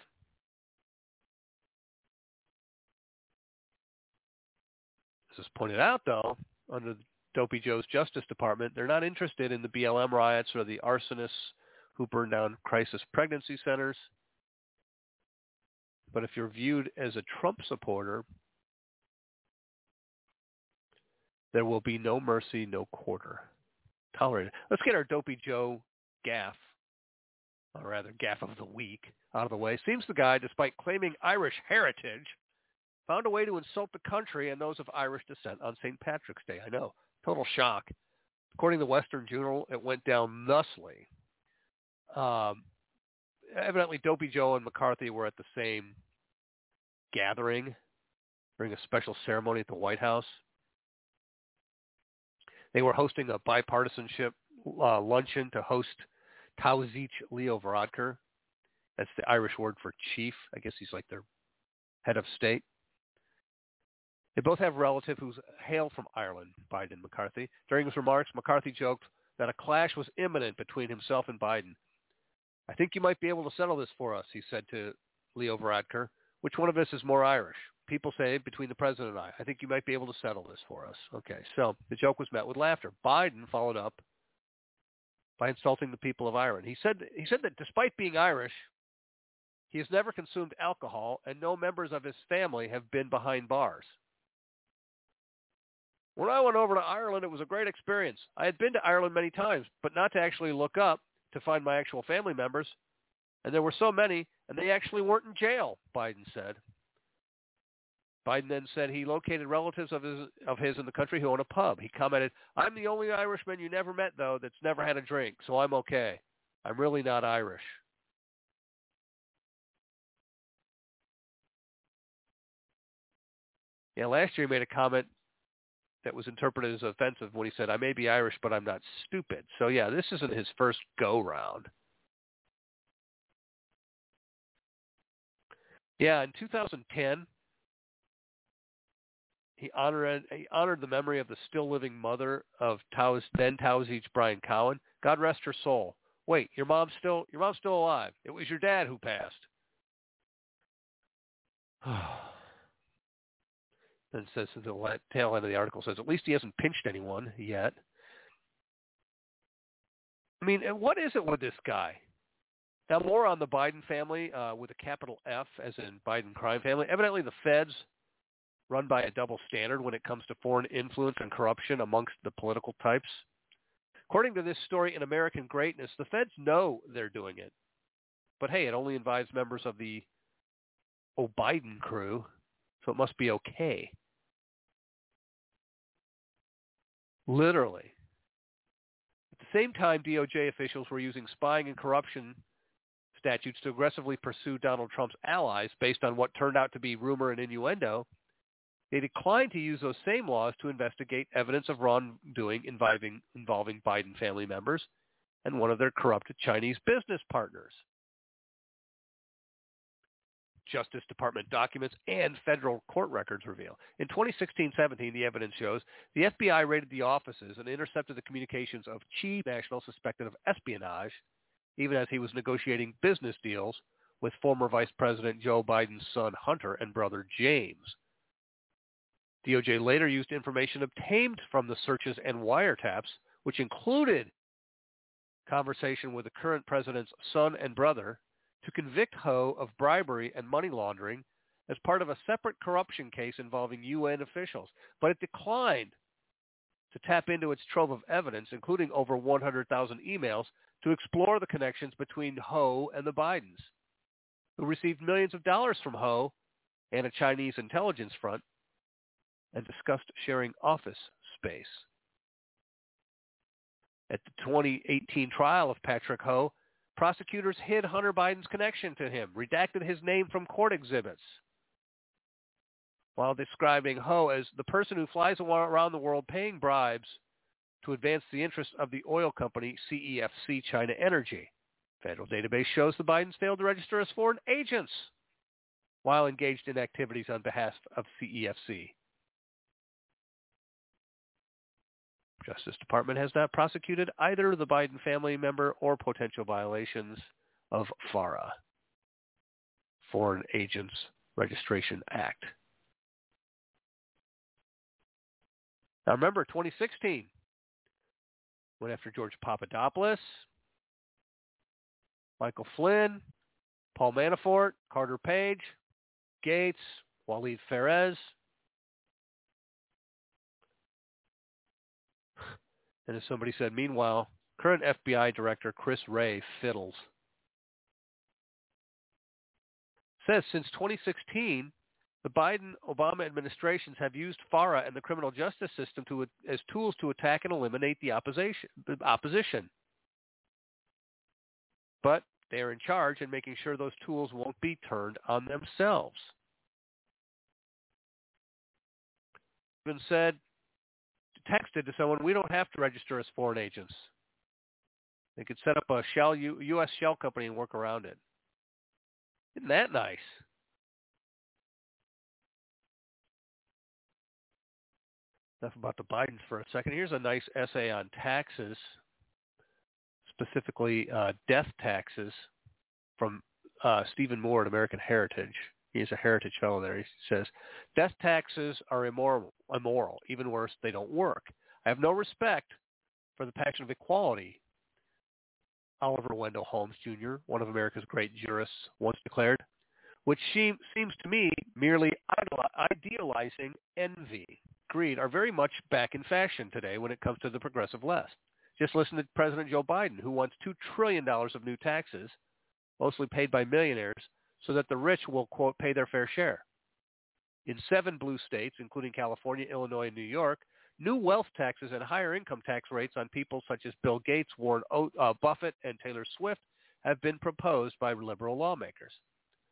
This is pointed out, though, under Dopey Joe's Justice Department, they're not interested in the B L M riots or the arsonists who burned down crisis pregnancy centers. But if you're viewed as a Trump supporter, there will be no mercy, no quarter. Tolerated. Let's get our Dopey Joe gaffe, or rather gaffe of the week, out of the way. Seems the guy, despite claiming Irish heritage, found a way to insult the country and those of Irish descent on Saint Patrick's Day. I know. Total shock. According to the Western Journal, it went down thusly. Um, evidently, Dopey Joe and McCarthy were at the same gathering during a special ceremony at the White House. They were hosting a bipartisanship uh, luncheon to host Taoiseach Leo Varadkar. That's the Irish word for chief. I guess he's like their head of state. They both have relatives who hail from Ireland, Biden and McCarthy. During his remarks, McCarthy joked that a clash was imminent between himself and Biden. I think you might be able to settle this for us, he said to Leo Varadkar. Which one of us is more Irish? People say between the president and I. I think you might be able to settle this for us. Okay, so the joke was met with laughter. Biden followed up by insulting the people of Ireland. He said he said that despite being Irish, he has never consumed alcohol and no members of his family have been behind bars. When I went over to Ireland, it was a great experience. I had been to Ireland many times, but not to actually look up to find my actual family members. And there were so many, and they actually weren't in jail, Biden said. Biden then said he located relatives of his of his in the country who own a pub. He commented, I'm the only Irishman you never met, though, that's never had a drink, so I'm okay. I'm really not Irish. Yeah, last year he made a comment that was interpreted as offensive when he said, "I may be Irish, but I'm not stupid." So yeah, this isn't his first go-round. Yeah, in two thousand ten, he honored he honored the memory of the still living mother of Tau's, then Taoiseach Brian Cowen. God rest her soul. Wait, your mom's still your mom's still alive. It was your dad who passed. And it says at the tail end of the article says at least he hasn't pinched anyone yet. I mean, what is it with this guy? Now, more on the Biden family uh, with a capital F, as in Biden crime family. Evidently, the feds run by a double standard when it comes to foreign influence and corruption amongst the political types. According to this story in American Greatness, the feds know they're doing it. But hey, it only involves members of the O'Biden crew, so it must be okay. Literally. At the same time, D O J officials were using spying and corruption statutes to aggressively pursue Donald Trump's allies based on what turned out to be rumor and innuendo. They declined to use those same laws to investigate evidence of wrongdoing involving, involving Biden family members and one of their corrupt Chinese business partners. Justice Department documents and federal court records reveal. In twenty sixteen seventeen, the evidence shows the F B I raided the offices and intercepted the communications of chief nationals suspected of espionage, even as he was negotiating business deals with former Vice President Joe Biden's son Hunter and brother James. D O J later used information obtained from the searches and wiretaps, which included conversation with the current president's son and brother, to convict Ho of bribery and money laundering as part of a separate corruption case involving U N officials. But it declined to tap into its trove of evidence, including over one hundred thousand emails, to explore the connections between Ho and the Bidens, who received millions of dollars from Ho and a Chinese intelligence front, and discussed sharing office space. At the twenty eighteen trial of Patrick Ho, prosecutors hid Hunter Biden's connection to him, redacted his name from court exhibits, while describing Ho as the person who flies around the world paying bribes to advance the interests of the oil company C E F C China Energy. Federal database shows the Bidens failed to register as foreign agents while engaged in activities on behalf of C E F C. Justice Department has not prosecuted either the Biden family member or potential violations of FARA, Foreign Agents Registration Act. Now remember, twenty sixteen, went after George Papadopoulos, Michael Flynn, Paul Manafort, Carter Page, Gates, Waleed Perez. And as somebody said, meanwhile, current F B I Director Chris Wray fiddles. Says since twenty sixteen, the Biden-Obama administrations have used FARA and the criminal justice system to, as tools to attack and eliminate the opposition. The opposition. But they are in charge and making sure those tools won't be turned on themselves. Even said, texted to someone, we don't have to register as foreign agents. They could set up a shell U, U S shell company and work around it. Isn't that nice? Enough about the Bidens for a second. Here's a nice essay on taxes, specifically uh, death taxes, from uh, Stephen Moore at American Heritage. He's a Heritage Fellow there. He says, death taxes are immoral, immoral. Even worse, they don't work. I have no respect for the passion of equality, Oliver Wendell Holmes, Junior, one of America's great jurists, once declared, which seems to me merely idealizing envy. Greed are very much back in fashion today when it comes to the progressive left. Just listen to President Joe Biden, who wants two trillion dollars of new taxes, mostly paid by millionaires, so that the rich will, quote, pay their fair share. In seven blue states, including California, Illinois, and New York, new wealth taxes and higher income tax rates on people such as Bill Gates, Warren o- uh, Buffett, and Taylor Swift have been proposed by liberal lawmakers.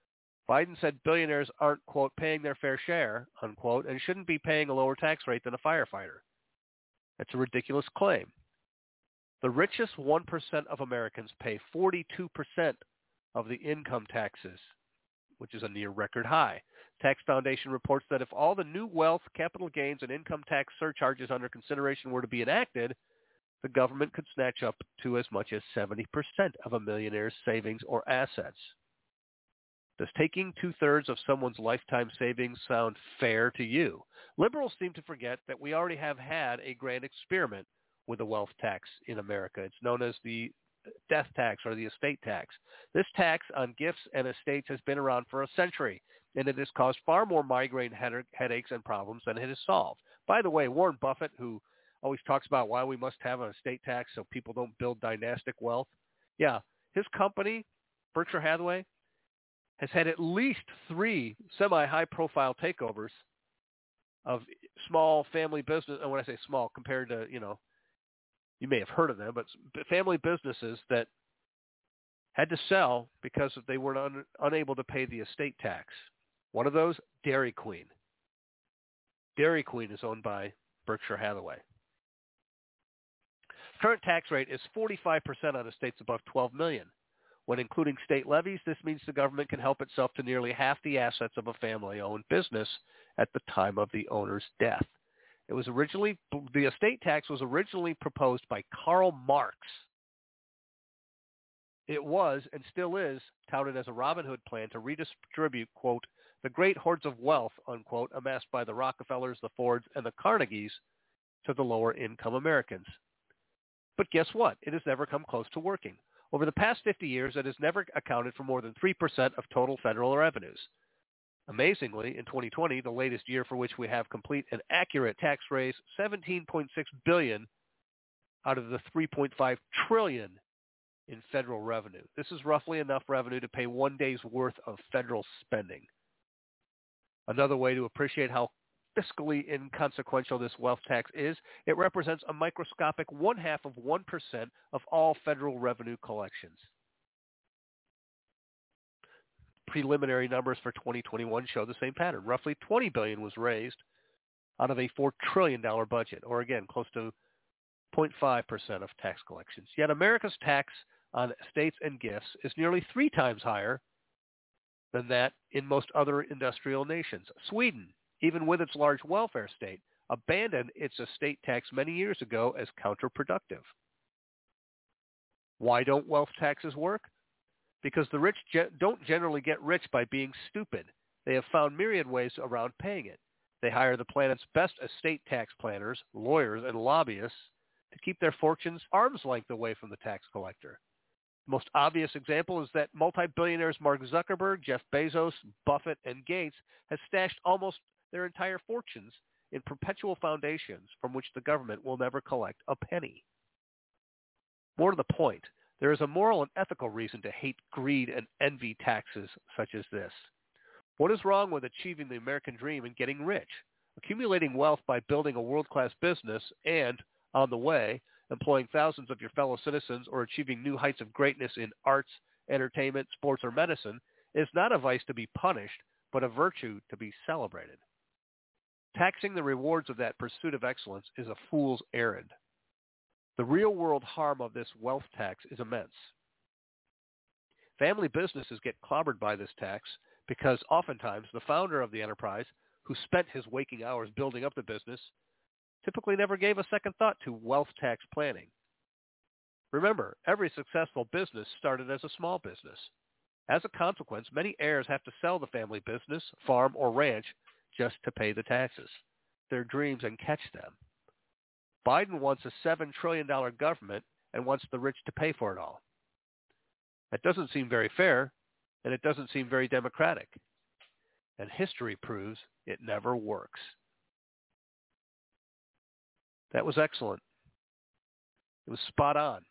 Biden said billionaires aren't, quote, paying their fair share, unquote, and shouldn't be paying a lower tax rate than a firefighter. That's a ridiculous claim. The richest one percent of Americans pay forty-two percent of the income taxes, which is a near record high. Tax Foundation reports that if all the new wealth, capital gains, and income tax surcharges under consideration were to be enacted, the government could snatch up to as much as seventy percent of a millionaire's savings or assets. Does taking two-thirds of someone's lifetime savings sound fair to you? Liberals seem to forget that we already have had a grand experiment with a wealth tax in America. It's known as the death tax or the estate tax. This tax on gifts and estates has been around for a century, and it has caused far more migraine headaches and problems than it has solved. By the way, Warren Buffett, who always talks about why we must have an estate tax so people don't build dynastic wealth, yeah, his company, Berkshire Hathaway, has had at least three semi-high-profile takeovers of small family business, and when I say small, compared to, you know, you may have heard of them, but family businesses that had to sell because they were un, unable to pay the estate tax. One of those, Dairy Queen. Dairy Queen is owned by Berkshire Hathaway. Current tax rate is forty-five percent on estates above twelve million dollars. When including state levies, this means the government can help itself to nearly half the assets of a family-owned business at the time of the owner's death. It was originally, the estate tax was originally proposed by Karl Marx. It was, and still is, touted as a Robin Hood plan to redistribute, quote, the great hordes of wealth, unquote, amassed by the Rockefellers, the Fords, and the Carnegies to the lower-income Americans. But guess what? It has never come close to working. Over the past fifty years, it has never accounted for more than three percent of total federal revenues. Amazingly, in twenty twenty, the latest year for which we have complete and accurate tax raise, seventeen point six billion dollars out of the three point five trillion dollars in federal revenue. This is roughly enough revenue to pay one day's worth of federal spending. Another way to appreciate how fiscally inconsequential this wealth tax is, it represents a microscopic one-half of one percent of all federal revenue collections. Preliminary numbers for twenty twenty-one show the same pattern. Roughly twenty billion dollars was raised out of a four trillion dollars budget, or again, close to zero point five percent of tax collections. Yet America's tax on estates and gifts is nearly three times higher than that in most other industrial nations. Sweden, even with its large welfare state, abandoned its estate tax many years ago as counterproductive. Why don't wealth taxes work? Because the rich ge- don't generally get rich by being stupid. They have found myriad ways around paying it. They hire the planet's best estate tax planners, lawyers, and lobbyists to keep their fortunes arm's length away from the tax collector. The most obvious example is that multi-billionaires Mark Zuckerberg, Jeff Bezos, Buffett, and Gates have stashed almost their entire fortunes in perpetual foundations from which the government will never collect a penny. More to the point, there is a moral and ethical reason to hate greed and envy taxes such as this. What is wrong with achieving the American dream and getting rich, accumulating wealth by building a world-class business, and, on the way, employing thousands of your fellow citizens or achieving new heights of greatness in arts, entertainment, sports, or medicine is not a vice to be punished, but a virtue to be celebrated. Taxing the rewards of that pursuit of excellence is a fool's errand. The real-world harm of this wealth tax is immense. Family businesses get clobbered by this tax because oftentimes the founder of the enterprise, who spent his waking hours building up the business, typically never gave a second thought to wealth tax planning. Remember, every successful business started as a small business. As a consequence, many heirs have to sell the family business, farm, or ranch just to pay the taxes, their dreams, and catch them. Biden wants a seven trillion dollars government and wants the rich to pay for it all. That doesn't seem very fair, and it doesn't seem very democratic. And history proves it never works. That was excellent. It was spot on.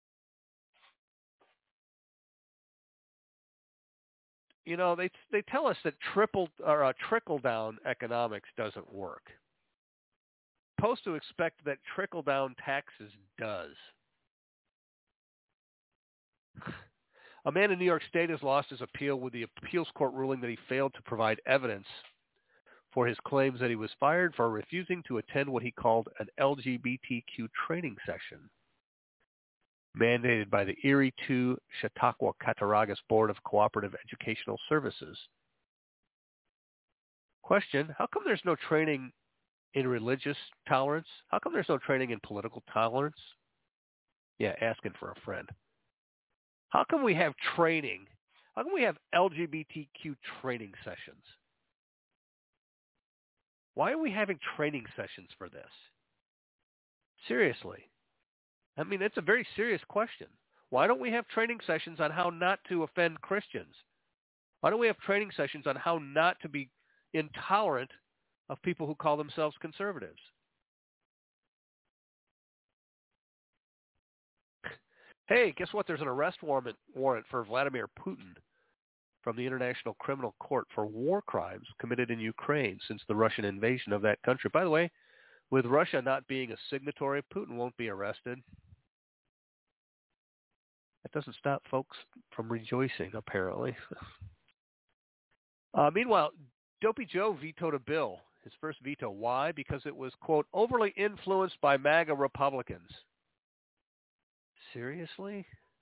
You know, they they tell us that triple or uh, trickle down economics doesn't work. Supposed to expect that trickle down taxes does. A man in New York State has lost his appeal with the appeals court ruling that he failed to provide evidence for his claims that he was fired for refusing to attend what he called an L G B T Q training session mandated by the Erie two Chautauqua Cattaraugus Board of Cooperative Educational Services. Question, how come there's no training in religious tolerance? How come there's no training in political tolerance? Yeah, asking for a friend. How come we have training? How come we have L G B T Q training sessions? Why are we having training sessions for this? Seriously. I mean, it's a very serious question. Why don't we have training sessions on how not to offend Christians? Why don't we have training sessions on how not to be intolerant of people who call themselves conservatives? Hey, guess what? There's an arrest warrant warrant for Vladimir Putin from the International Criminal Court for war crimes committed in Ukraine since the Russian invasion of that country. By the way, with Russia not being a signatory, Putin won't be arrested. That doesn't stop folks from rejoicing, apparently. uh, meanwhile, Dopey Joe vetoed a bill, his first veto. Why? Because it was, quote, overly influenced by MAGA Republicans. Seriously?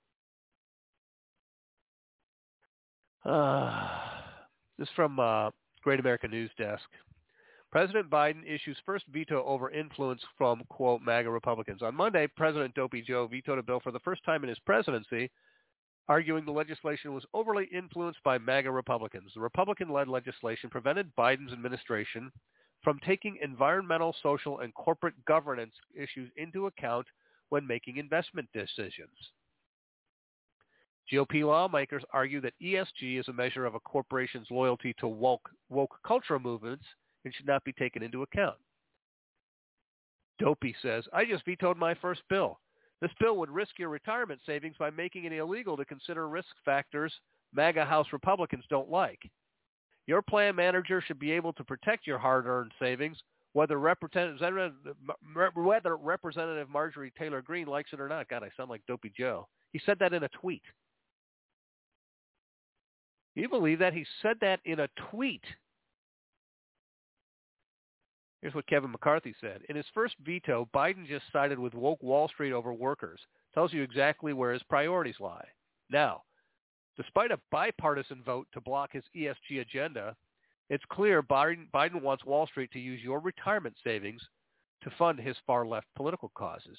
Uh, this is from uh, Great American News Desk. President Biden issues first veto over influence from, quote, MAGA Republicans. On Monday, President Dopey Joe vetoed a bill for the first time in his presidency, arguing the legislation was overly influenced by MAGA Republicans. The Republican-led legislation prevented Biden's administration from taking environmental, social, and corporate governance issues into account when making investment decisions. G O P lawmakers argue that E S G is a measure of a corporation's loyalty to woke, woke cultural movements and should not be taken into account. Dopey says, I just vetoed my first bill. This bill would risk your retirement savings by making it illegal to consider risk factors MAGA House Republicans don't like. Your plan manager should be able to protect your hard-earned savings, whether Representative, whether Representative Marjorie Taylor Greene likes it or not. God, I sound like Dopey Joe. He said that in a tweet. You believe that? He said that in a tweet. Here's what Kevin McCarthy said. In his first veto, Biden just sided with woke Wall Street over workers. Tells you exactly where his priorities lie. Now, despite a bipartisan vote to block his E S G agenda, it's clear Biden, Biden wants Wall Street to use your retirement savings to fund his far-left political causes.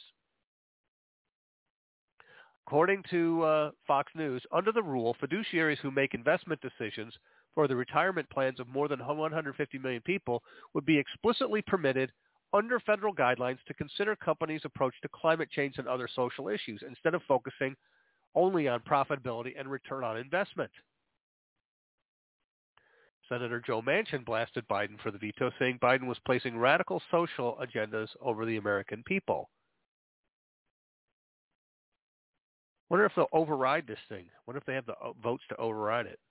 According to uh, Fox News, under the rule, fiduciaries who make investment decisions for the retirement plans of more than one hundred fifty million people would be explicitly permitted under federal guidelines to consider companies' approach to climate change and other social issues instead of focusing only on profitability and return on investment. Senator Joe Manchin blasted Biden for the veto, saying Biden was placing radical social agendas over the American people. Wonder if they'll override this thing. Wonder if they have the votes to override it.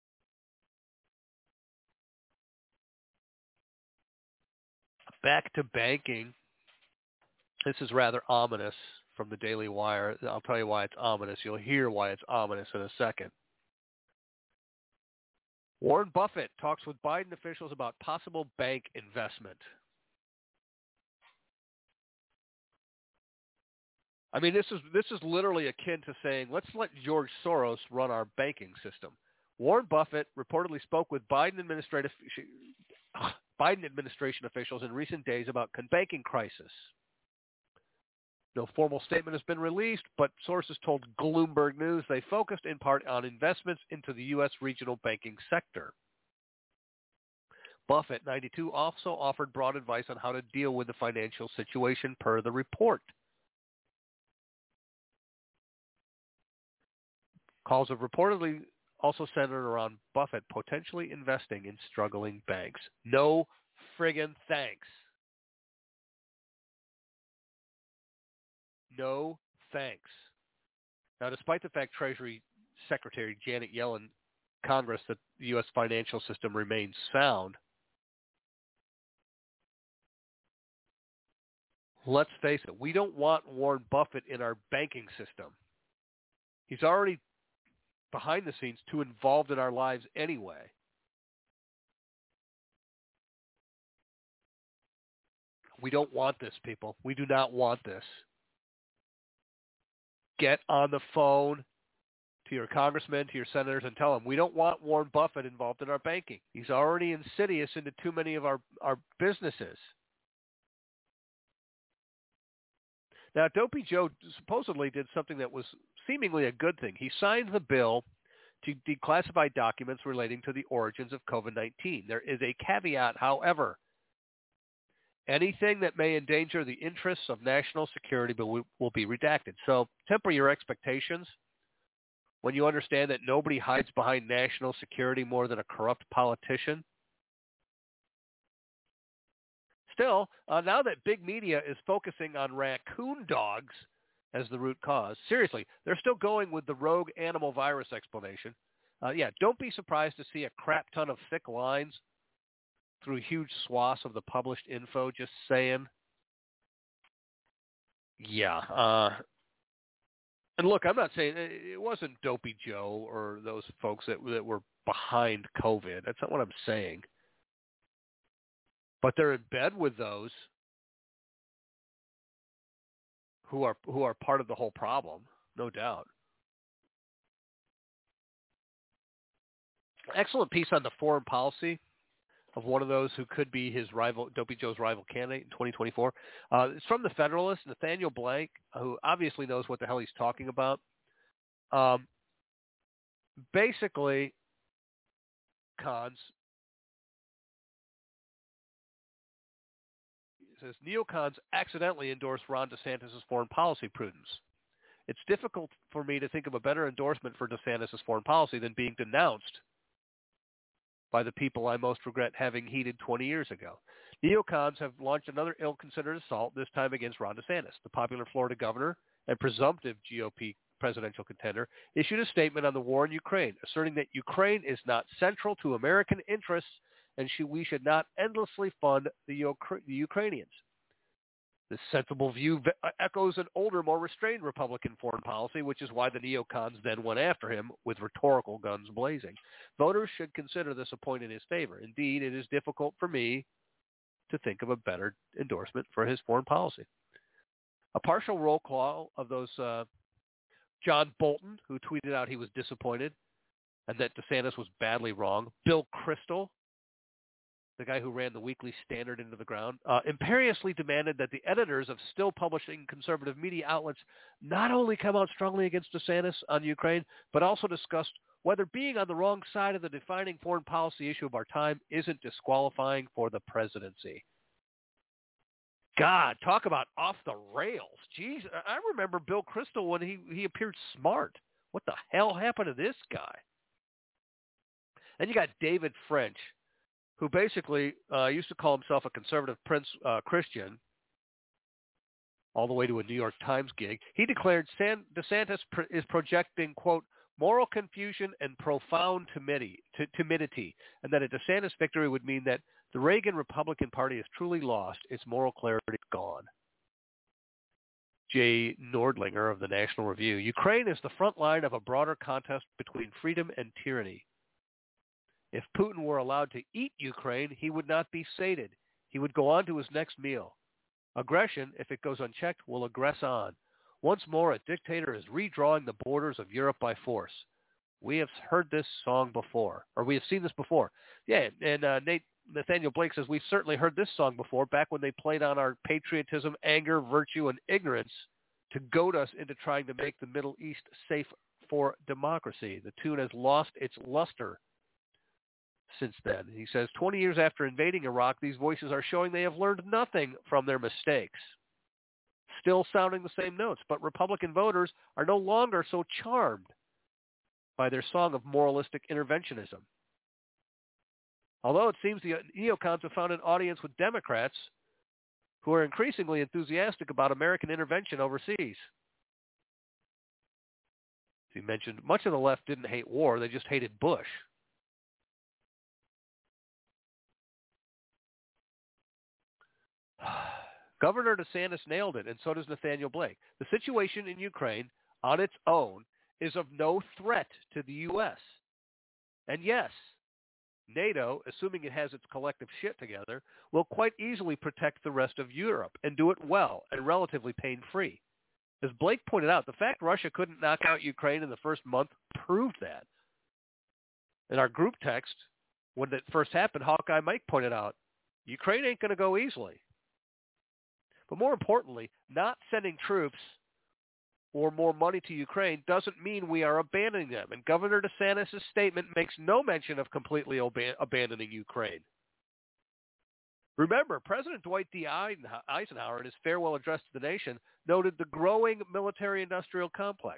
Back to banking. This is rather ominous from the Daily Wire. I'll tell you why it's ominous. You'll hear why it's ominous in a second. Warren Buffett talks with Biden officials about possible bank investment. I mean, this is this is literally akin to saying, let's let George Soros run our banking system. Warren Buffett reportedly spoke with Biden administrative Biden administration officials in recent days about the banking crisis. No formal statement has been released, but sources told Bloomberg News they focused in part on investments into the U S regional banking sector. Buffett, ninety-two, also offered broad advice on how to deal with the financial situation per the report. Calls have reportedly also centered around Buffett potentially investing in struggling banks. No friggin' thanks. No thanks. Now, despite the fact Treasury Secretary Janet Yellen, Congress, that the U S financial system remains sound, let's face it, we don't want Warren Buffett in our banking system. He's already behind the scenes too involved in our lives anyway. We don't want this, people. We do not want this. Get on the phone to your congressmen, to your senators, and tell them we don't want Warren Buffett involved in our banking. He's already insidious into too many of our, our businesses. Now, Dopey Joe supposedly did something that was seemingly a good thing. He signed the bill to declassify documents relating to the origins of COVID nineteen. There is a caveat, however. Anything that may endanger the interests of national security will be redacted. So temper your expectations when you understand that nobody hides behind national security more than a corrupt politician. Still, uh, now that big media is focusing on raccoon dogs as the root cause, seriously, they're still going with the rogue animal virus explanation. Uh, yeah, don't be surprised to see a crap ton of thick lines through huge swaths of the published info, just saying. Yeah. Uh, and look, I'm not saying it wasn't Dopey Joe or those folks that, that were behind COVID. That's not what I'm saying. But they're in bed with those who are who are part of the whole problem, no doubt. Excellent piece on the foreign policy of one of those who could be his rival, Dopey Joe's rival candidate in twenty twenty-four. Uh, it's from the Federalist, Nathaniel Blank, who obviously knows what the hell he's talking about. Um, basically, cons, it says, neocons accidentally endorsed Ron DeSantis' foreign policy prudence. It's difficult for me to think of a better endorsement for DeSantis' foreign policy than being denounced by the people I most regret having heeded twenty years ago. Neocons have launched another ill-considered assault, this time against Ron DeSantis. The popular Florida governor and presumptive G O P presidential contender issued a statement on the war in Ukraine, asserting that Ukraine is not central to American interests and she, we should not endlessly fund the, Ukra- the Ukrainians. This sensible view echoes an older, more restrained Republican foreign policy, which is why the neocons then went after him with rhetorical guns blazing. Voters should consider this a point in his favor. Indeed, it is difficult for me to think of a better endorsement for his foreign policy. A partial roll call of those uh, John Bolton, who tweeted out he was disappointed and that DeSantis was badly wrong. Bill Kristol, the guy who ran the Weekly Standard into the ground, uh, imperiously demanded that the editors of still publishing conservative media outlets not only come out strongly against DeSantis on Ukraine, but also discussed whether being on the wrong side of the defining foreign policy issue of our time isn't disqualifying for the presidency. God, talk about off the rails. Jeez, I remember Bill Kristol when he, he appeared smart. What the hell happened to this guy? And you got David French, who basically uh, used to call himself a conservative Prince uh, Christian, all the way to a New York Times gig. He declared San- DeSantis pr- is projecting, quote, moral confusion and profound timidity, t- timidity, and that a DeSantis victory would mean that the Reagan Republican Party has truly lost its moral clarity, gone. Jay Nordlinger of the National Review. Ukraine is the front line of a broader contest between freedom and tyranny. If Putin were allowed to eat Ukraine, he would not be sated. He would go on to his next meal. Aggression, if it goes unchecked, will aggress on. Once more, a dictator is redrawing the borders of Europe by force. We have heard this song before, or we have seen this before. Yeah, and uh, Nate Nathaniel Blake says, we've certainly heard this song before, back when they played on our patriotism, anger, virtue, and ignorance to goad us into trying to make the Middle East safe for democracy. The tune has lost its luster since then. He says, twenty years after invading Iraq, these voices are showing they have learned nothing from their mistakes. Still sounding the same notes, but Republican voters are no longer so charmed by their song of moralistic interventionism. Although it seems the neocons have found an audience with Democrats who are increasingly enthusiastic about American intervention overseas. As you mentioned, much of the left didn't hate war, they just hated Bush. Governor DeSantis nailed it, and so does Nathaniel Blake. The situation in Ukraine, on its own, is of no threat to the U S. And yes, NATO, assuming it has its collective shit together, will quite easily protect the rest of Europe and do it well and relatively pain-free. As Blake pointed out, the fact Russia couldn't knock out Ukraine in the first month proved that. In our group text, when it first happened, Hawkeye Mike pointed out, Ukraine ain't going to go easily. But more importantly, not sending troops or more money to Ukraine doesn't mean we are abandoning them. And Governor DeSantis' statement makes no mention of completely oba- abandoning Ukraine. Remember, President Dwight D. Eisenhower, in his farewell address to the nation, noted the growing military-industrial complex.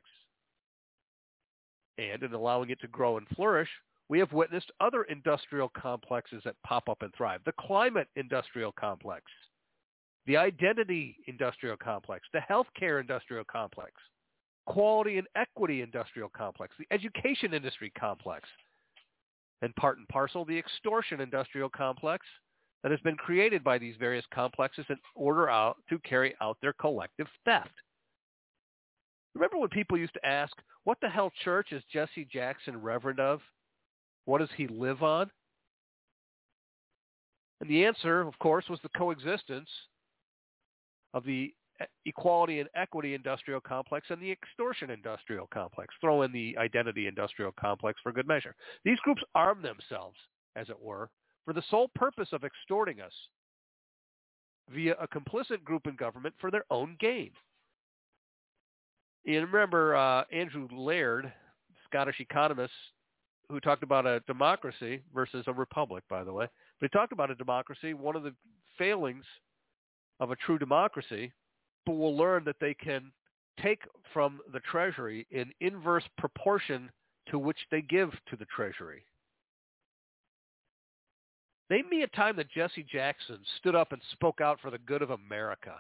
And in allowing it to grow and flourish, we have witnessed other industrial complexes that pop up and thrive. The climate industrial complex, the identity industrial complex, the healthcare industrial complex, quality and equity industrial complex, the education industry complex, and part and parcel, the extortion industrial complex that has been created by these various complexes in order out to carry out their collective theft. Remember when people used to ask, what the hell church is Jesse Jackson reverend of? What does he live on? And the answer, of course, was the coexistence of the equality and equity industrial complex and the extortion industrial complex. Throw in the identity industrial complex for good measure. These groups arm themselves, as it were, for the sole purpose of extorting us via a complicit group in government for their own gain. You remember uh, Andrew Laird, Scottish economist, who talked about a democracy versus a republic, by the way. But he talked about a democracy. One of the failings of a true democracy, people will learn that they can take from the treasury in inverse proportion to which they give to the treasury. Name me a time that Jesse Jackson stood up and spoke out for the good of America.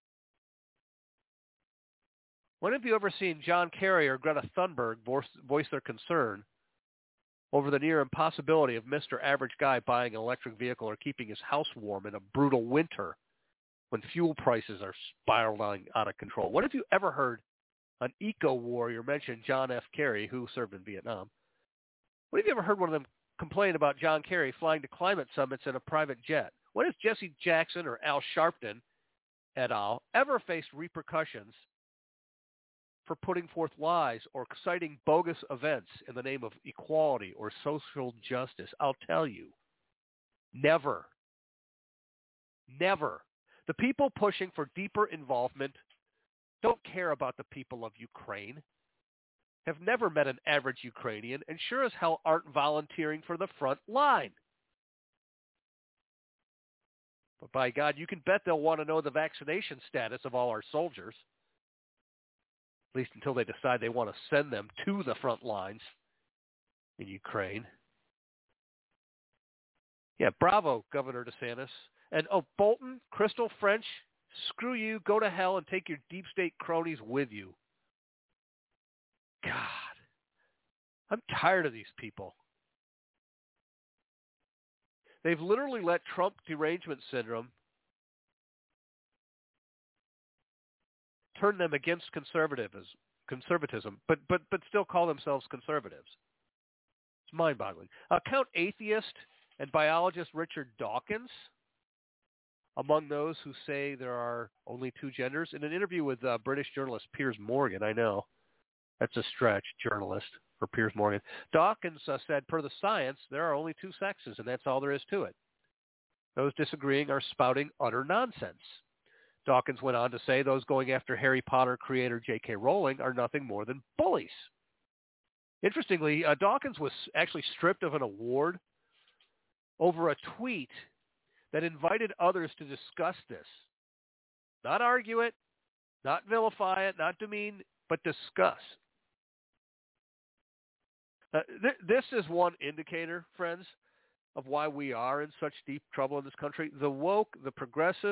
When have you ever seen John Kerry or Greta Thunberg voice, voice their concern over the near impossibility of Mister Average Guy buying an electric vehicle or keeping his house warm in a brutal winter when fuel prices are spiraling out of control? When have you ever heard an eco-warrior mention John F. Kerry, who served in Vietnam? When have you ever heard one of them complain about John Kerry flying to climate summits in a private jet? When has Jesse Jackson or Al Sharpton et al. Ever faced repercussions for putting forth lies or citing bogus events in the name of equality or social justice? I'll tell you, never. Never. The people pushing for deeper involvement don't care about the people of Ukraine, have never met an average Ukrainian, and sure as hell aren't volunteering for the front line. But by God, you can bet they'll want to know the vaccination status of all our soldiers, at least until they decide they want to send them to the front lines in Ukraine. Yeah, bravo, Governor DeSantis. And, oh, Bolton, Crystal French, screw you, go to hell and take your deep state cronies with you. God, I'm tired of these people. They've literally let Trump derangement syndrome turn them against conservatism, conservatism, but, but, but still call themselves conservatives. It's mind-boggling. Uh, count atheist and biologist Richard Dawkins among those who say there are only two genders. In an interview with uh, British journalist Piers Morgan, I know, that's a stretch, journalist, for Piers Morgan. Dawkins uh, said, per the science, there are only two sexes, and that's all there is to it. Those disagreeing are spouting utter nonsense. Dawkins went on to say those going after Harry Potter creator J K Rowling are nothing more than bullies. Interestingly, uh, Dawkins was actually stripped of an award over a tweet that invited others to discuss this. Not argue it, not vilify it, not demean, but discuss. Uh, th- this is one indicator, friends, of why we are in such deep trouble in this country. The woke, the progressive,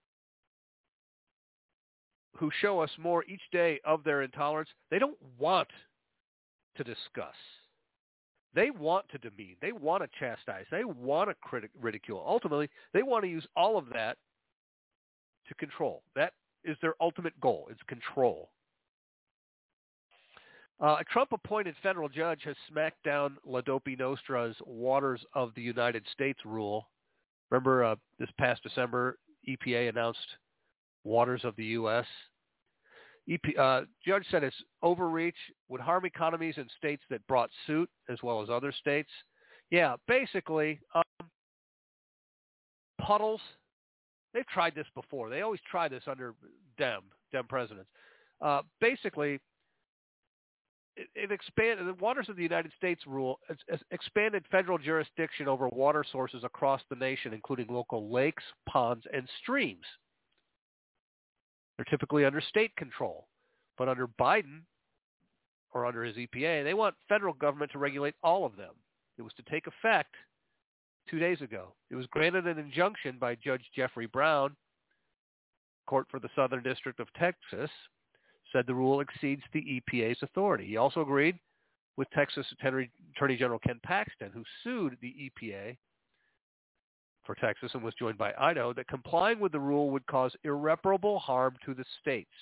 who show us more each day of their intolerance, they don't want to discuss. They want to demean. They want to chastise. They want to critic- ridicule. Ultimately, they want to use all of that to control. That is their ultimate goal. It's control. Uh, a Trump-appointed federal judge has smacked down La Dope Nostra's Waters of the United States rule. Remember uh, this past December, E P A announced Waters of the U S E P, uh, judge said its overreach would harm economies in states that brought suit, as well as other states. Yeah, basically, um, puddles. They've tried this before. They always try this under Dem, Dem presidents. Uh, basically, it, it expanded the Waters of the United States rule. It's, it's expanded federal jurisdiction over water sources across the nation, including local lakes, ponds, and streams. They're typically under state control, but under Biden or under his E P A, they want federal government to regulate all of them. It was to take effect two days ago. It was granted an injunction by Judge Jeffrey Brown, Court for the Southern District of Texas, said the rule exceeds the E P A's authority. He also agreed with Texas Attorney General Ken Paxton, who sued the E P A for Texas and was joined by Idaho, that complying with the rule would cause irreparable harm to the states.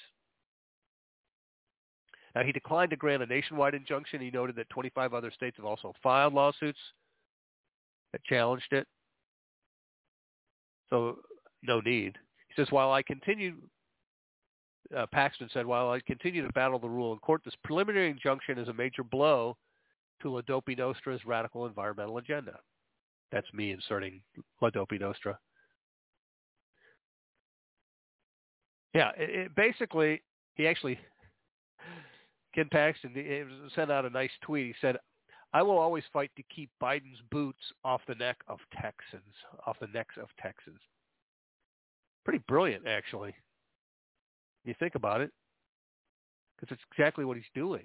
Now, he declined to grant a nationwide injunction. He noted that twenty-five other states have also filed lawsuits that challenged it. So, no need. He says, while I continue, uh, Paxton said, while I continue to battle the rule in court, this preliminary injunction is a major blow to La Dope Nostra's radical environmental agenda. That's me inserting La Dope Nostra. Yeah, it, it basically, he actually, Ken Paxton he sent out a nice tweet. He said, I will always fight to keep Biden's boots off the neck of Texans, off the necks of Texans. Pretty brilliant, actually. You think about it, because it's exactly what he's doing.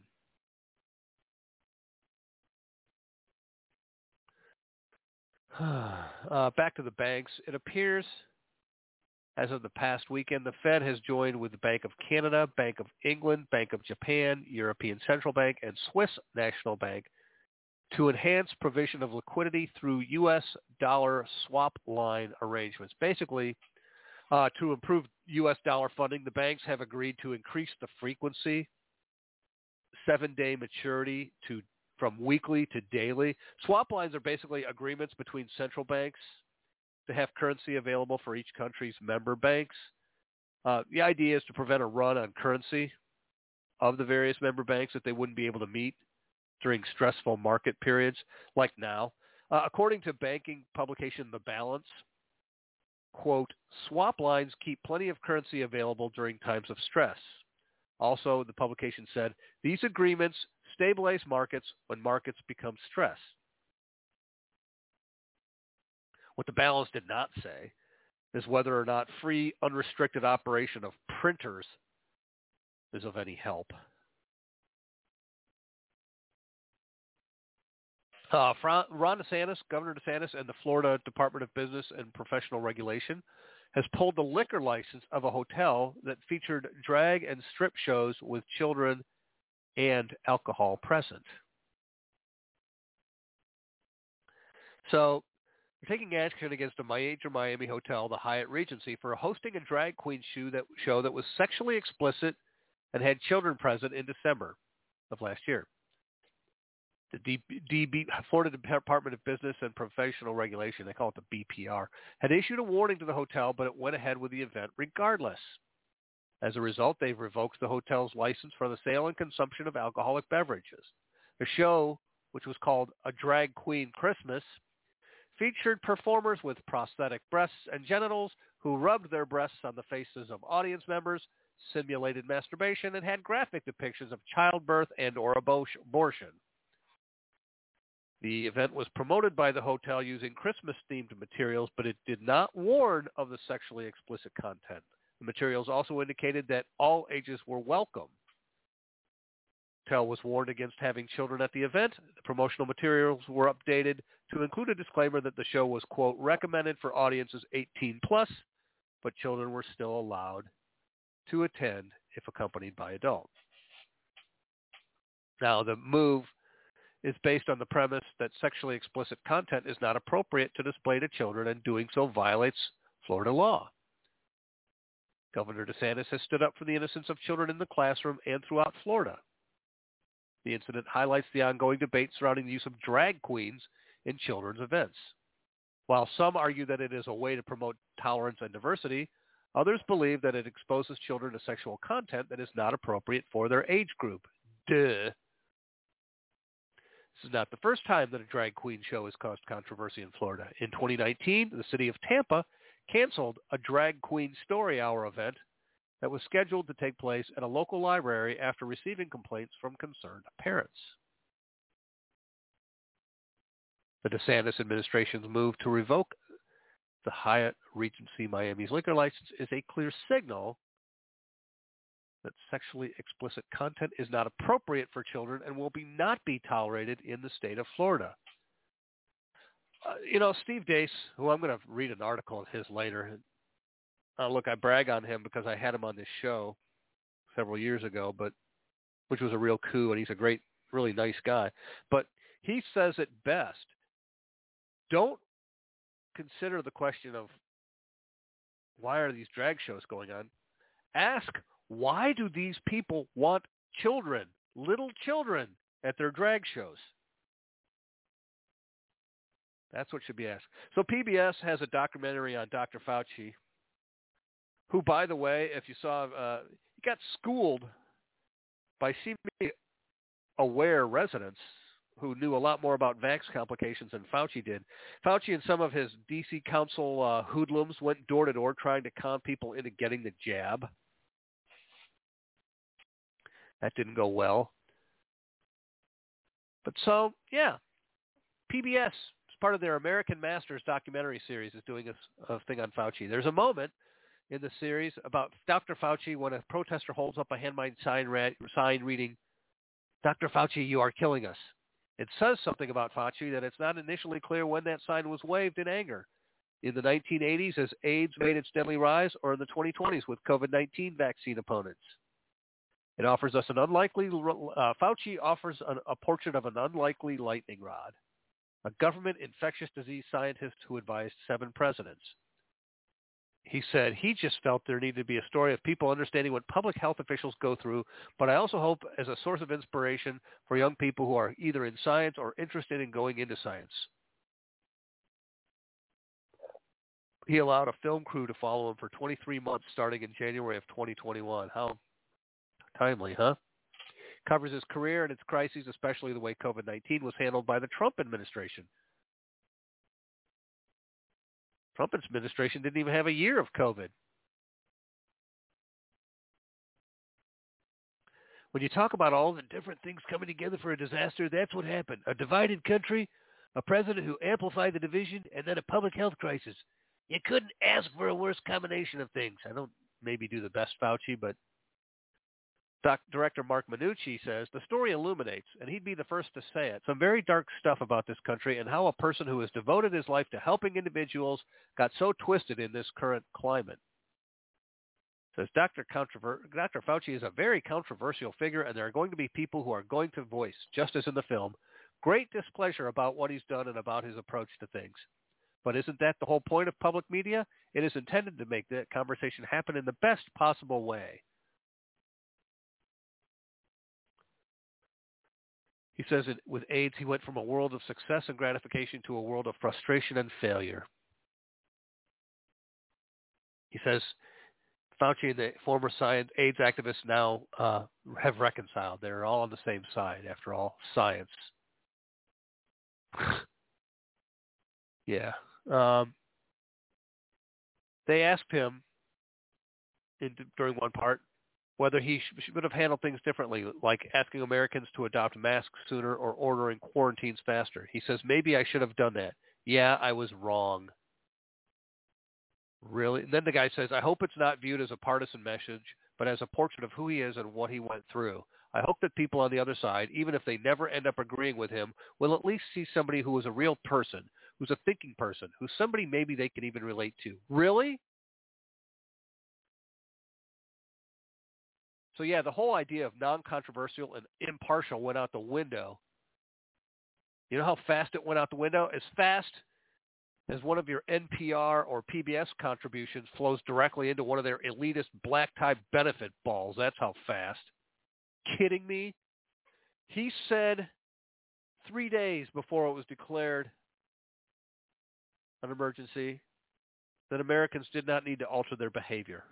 uh, back to the banks. It appears, as of the past weekend, the Fed has joined with the Bank of Canada, Bank of England, Bank of Japan, European Central Bank, and Swiss National Bank to enhance provision of liquidity through U S dollar swap line arrangements. Basically, uh, to improve U S dollar funding, the banks have agreed to increase the frequency, seven-day maturity to from weekly to daily. Swap lines are basically agreements between central banks to have currency available for each country's member banks. Uh, the idea is to prevent a run on currency of the various member banks that they wouldn't be able to meet during stressful market periods like now. Uh, according to banking publication The Balance, quote, swap lines keep plenty of currency available during times of stress. Also, the publication said, these agreements stabilize markets when markets become stressed. What The Balance did not say is whether or not free, unrestricted operation of printers is of any help. Uh, Ron DeSantis, Governor DeSantis, and the Florida Department of Business and Professional Regulation has pulled the liquor license of a hotel that featured drag and strip shows with children and alcohol present. So they're taking action against a major Miami hotel, the Hyatt Regency, for hosting a drag queen show that, show that was sexually explicit and had children present in December of last year. The D, DB, Florida Department of Business and Professional Regulation, they call it the B P R, had issued a warning to the hotel, but it went ahead with the event regardless. As a result, they've revoked the hotel's license for the sale and consumption of alcoholic beverages. The show, which was called A Drag Queen Christmas, featured performers with prosthetic breasts and genitals who rubbed their breasts on the faces of audience members, simulated masturbation, and had graphic depictions of childbirth and or abortion. The event was promoted by the hotel using Christmas-themed materials, but it did not warn of the sexually explicit content. The materials also indicated that all ages were welcome. The hotel was warned against having children at the event. The promotional materials were updated to include a disclaimer that the show was, quote, recommended for audiences eighteen plus, but children were still allowed to attend if accompanied by adults. Now, the move is based on the premise that sexually explicit content is not appropriate to display to children, and doing so violates Florida law. Governor DeSantis has stood up for the innocence of children in the classroom and throughout Florida. The incident highlights the ongoing debate surrounding the use of drag queens in children's events. While some argue that it is a way to promote tolerance and diversity, others believe that it exposes children to sexual content that is not appropriate for their age group. Duh. This is not the first time that a drag queen show has caused controversy in Florida. In twenty nineteen, the city of Tampa canceled a drag queen story hour event that was scheduled to take place at a local library after receiving complaints from concerned parents. The DeSantis administration's move to revoke the Hyatt Regency Miami's liquor license is a clear signal that sexually explicit content is not appropriate for children and will be not be tolerated in the state of Florida. Uh, you know, Steve Deace, who I'm going to read an article of his later. Uh, look, I brag on him because I had him on this show several years ago, but which was a real coup, and he's a great, really nice guy. But he says it best. Don't consider the question of why are these drag shows going on. Ask, why do these people want children, little children, at their drag shows? That's what should be asked. So P B S has a documentary on Doctor Fauci, who, by the way, if you saw, uh, he got schooled by seemingly aware residents who knew a lot more about vax complications than Fauci did. Fauci and some of his D C council uh, hoodlums went door to door trying to con people into getting the jab. That didn't go well. But so, yeah, P B S, as part of their American Masters documentary series, is doing a, a thing on Fauci. There's a moment in the series about Doctor Fauci when a protester holds up a handmade sign, read, sign reading, "Doctor Fauci, you are killing us." It says something about Fauci that it's not initially clear when that sign was waved in anger. In the nineteen eighties as AIDS made its deadly rise, or in the twenty twenties with COVID nineteen vaccine opponents. It offers us an unlikely, uh, Fauci offers an, a portrait of an unlikely lightning rod, a government infectious disease scientist who advised seven presidents. He said he just felt there needed to be a story of people understanding what public health officials go through, but I also hope as a source of inspiration for young people who are either in science or interested in going into science. He allowed a film crew to follow him for twenty-three months starting in January of twenty twenty-one. How timely, huh? Covers his career and its crises, especially the way COVID nineteen was handled by the Trump administration. Trump administration didn't even have a year of COVID. When you talk about all the different things coming together for a disaster, that's what happened. A divided country, a president who amplified the division, and then a public health crisis. You couldn't ask for a worse combination of things. I don't maybe do the best Fauci, but Doc, Director Mark Minucci says, the story illuminates, and he'd be the first to say it, some very dark stuff about this country and how a person who has devoted his life to helping individuals got so twisted in this current climate. Says Doctor Controver- Doctor Fauci is a very controversial figure, and there are going to be people who are going to voice, just as in the film, great displeasure about what he's done and about his approach to things. But isn't that the whole point of public media? It is intended to make that conversation happen in the best possible way. He says that with AIDS, he went from a world of success and gratification to a world of frustration and failure. He says Fauci and the former science AIDS activists now uh, have reconciled. They're all on the same side, after all, science. yeah. Um, they asked him in, during one part, whether he should have handled things differently, like asking Americans to adopt masks sooner or ordering quarantines faster. He says, maybe I should have done that. Yeah, I was wrong. Really? And then the guy says, I hope it's not viewed as a partisan message, but as a portrait of who he is and what he went through. I hope that people on the other side, even if they never end up agreeing with him, will at least see somebody who is a real person, who's a thinking person, who's somebody maybe they can even relate to. Really? So, yeah, the whole idea of non-controversial and impartial went out the window. You know how fast it went out the window? As fast as one of your N P R or P B S contributions flows directly into one of their elitist black tie benefit balls. That's how fast. Kidding me? He said three days before it was declared an emergency that Americans did not need to alter their behavior.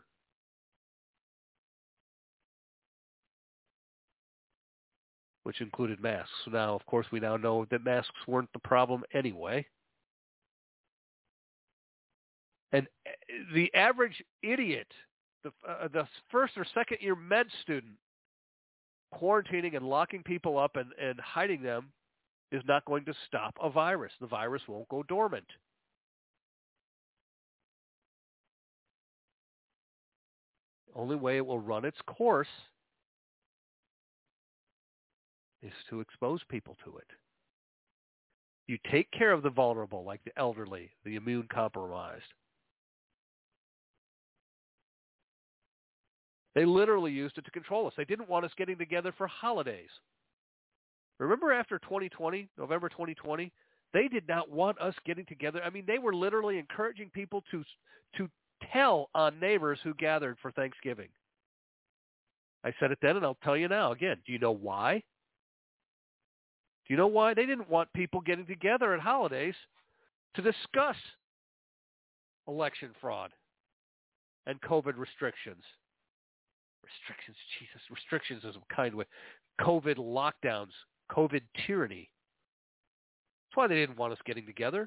Which included masks. Now, of course, we now know that masks weren't the problem anyway. And the average idiot, the, uh, the first or second year med student, quarantining and locking people up and, and hiding them is not going to stop a virus. The virus won't go dormant. The only way it will run its course is to expose people to it. You take care of the vulnerable, like the elderly, the immune compromised. They literally used it to control us. They didn't want us getting together for holidays. Remember after twenty twenty, November twenty twenty, they did not want us getting together. I mean, they were literally encouraging people to to tell on neighbors who gathered for Thanksgiving. I said it then, and I'll tell you now again. Do you know why? Do you know why? They didn't want people getting together at holidays to discuss election fraud and COVID restrictions. Restrictions, Jesus, restrictions is a kind of COVID lockdowns, COVID tyranny. That's why they didn't want us getting together.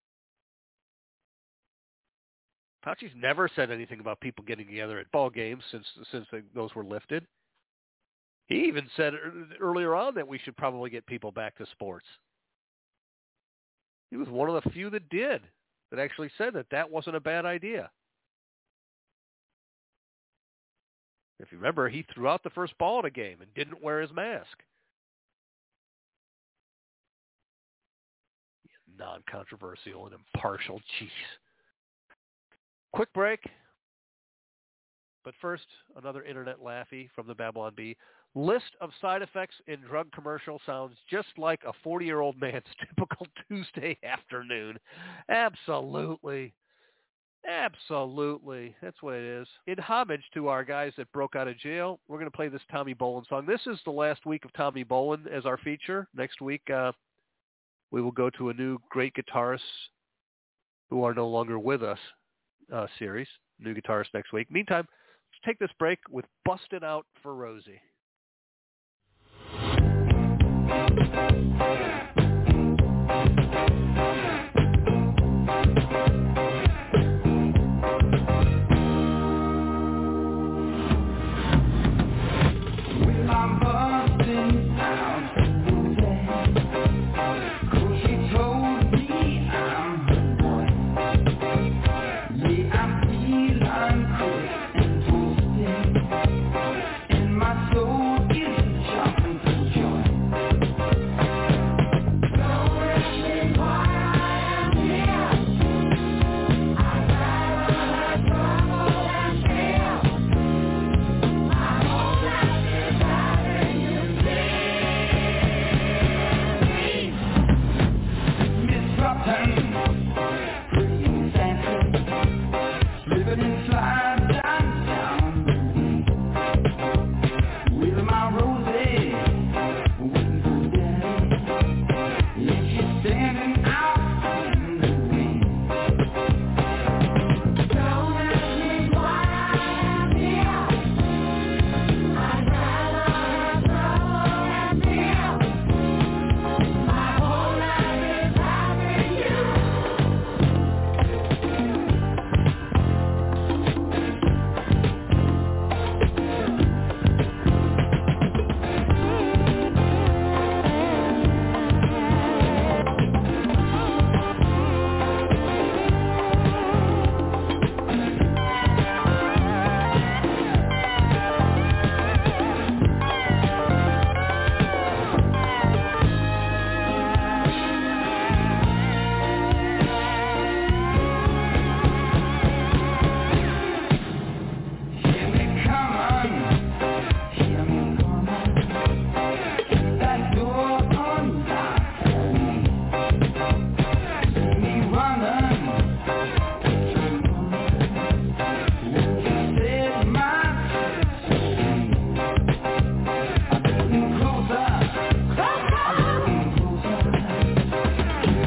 Fauci's never said anything about people getting together at ball games since since those were lifted. He even said earlier on that we should probably get people back to sports. He was one of the few that did, that actually said that that wasn't a bad idea. If you remember, he threw out the first ball at a game and didn't wear his mask. Non-controversial and impartial. Jeez. Quick break. But first, another internet laughy from the Babylon Bee. List of side effects in drug commercial sounds just like a forty-year-old man's typical Tuesday afternoon. Absolutely. Absolutely. That's what it is. In homage to our guys that broke out of jail, we're going to play this Tommy Bolin song. This is the last week of Tommy Bolin as our feature. Next week, uh, we will go to a new great guitarists who are no longer with us uh, series. New guitarist next week. Meantime, let's take this break with Bustin' Out for Rosie. My soul is jumping for joy.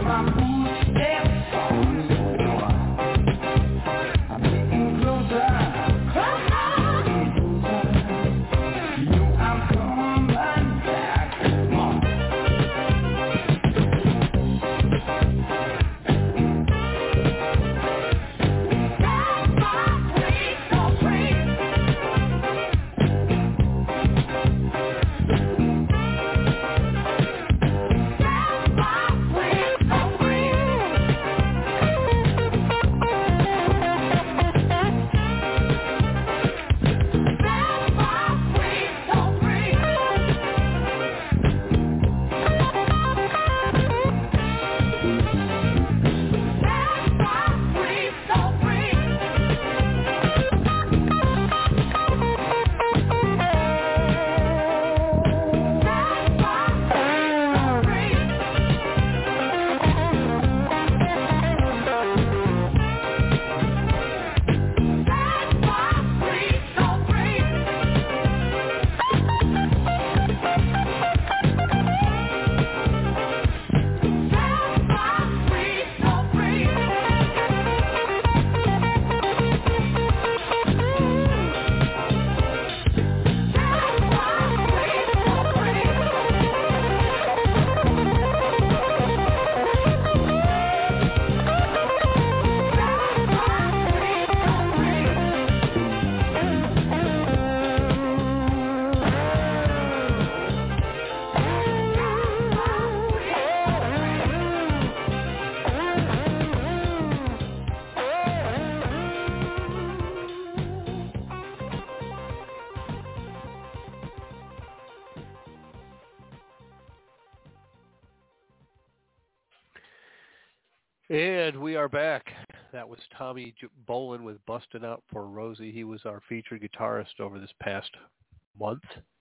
And we are back. That was Tommy Bolin with Bustin' Out for Rosie. He was our featured guitarist over this past month.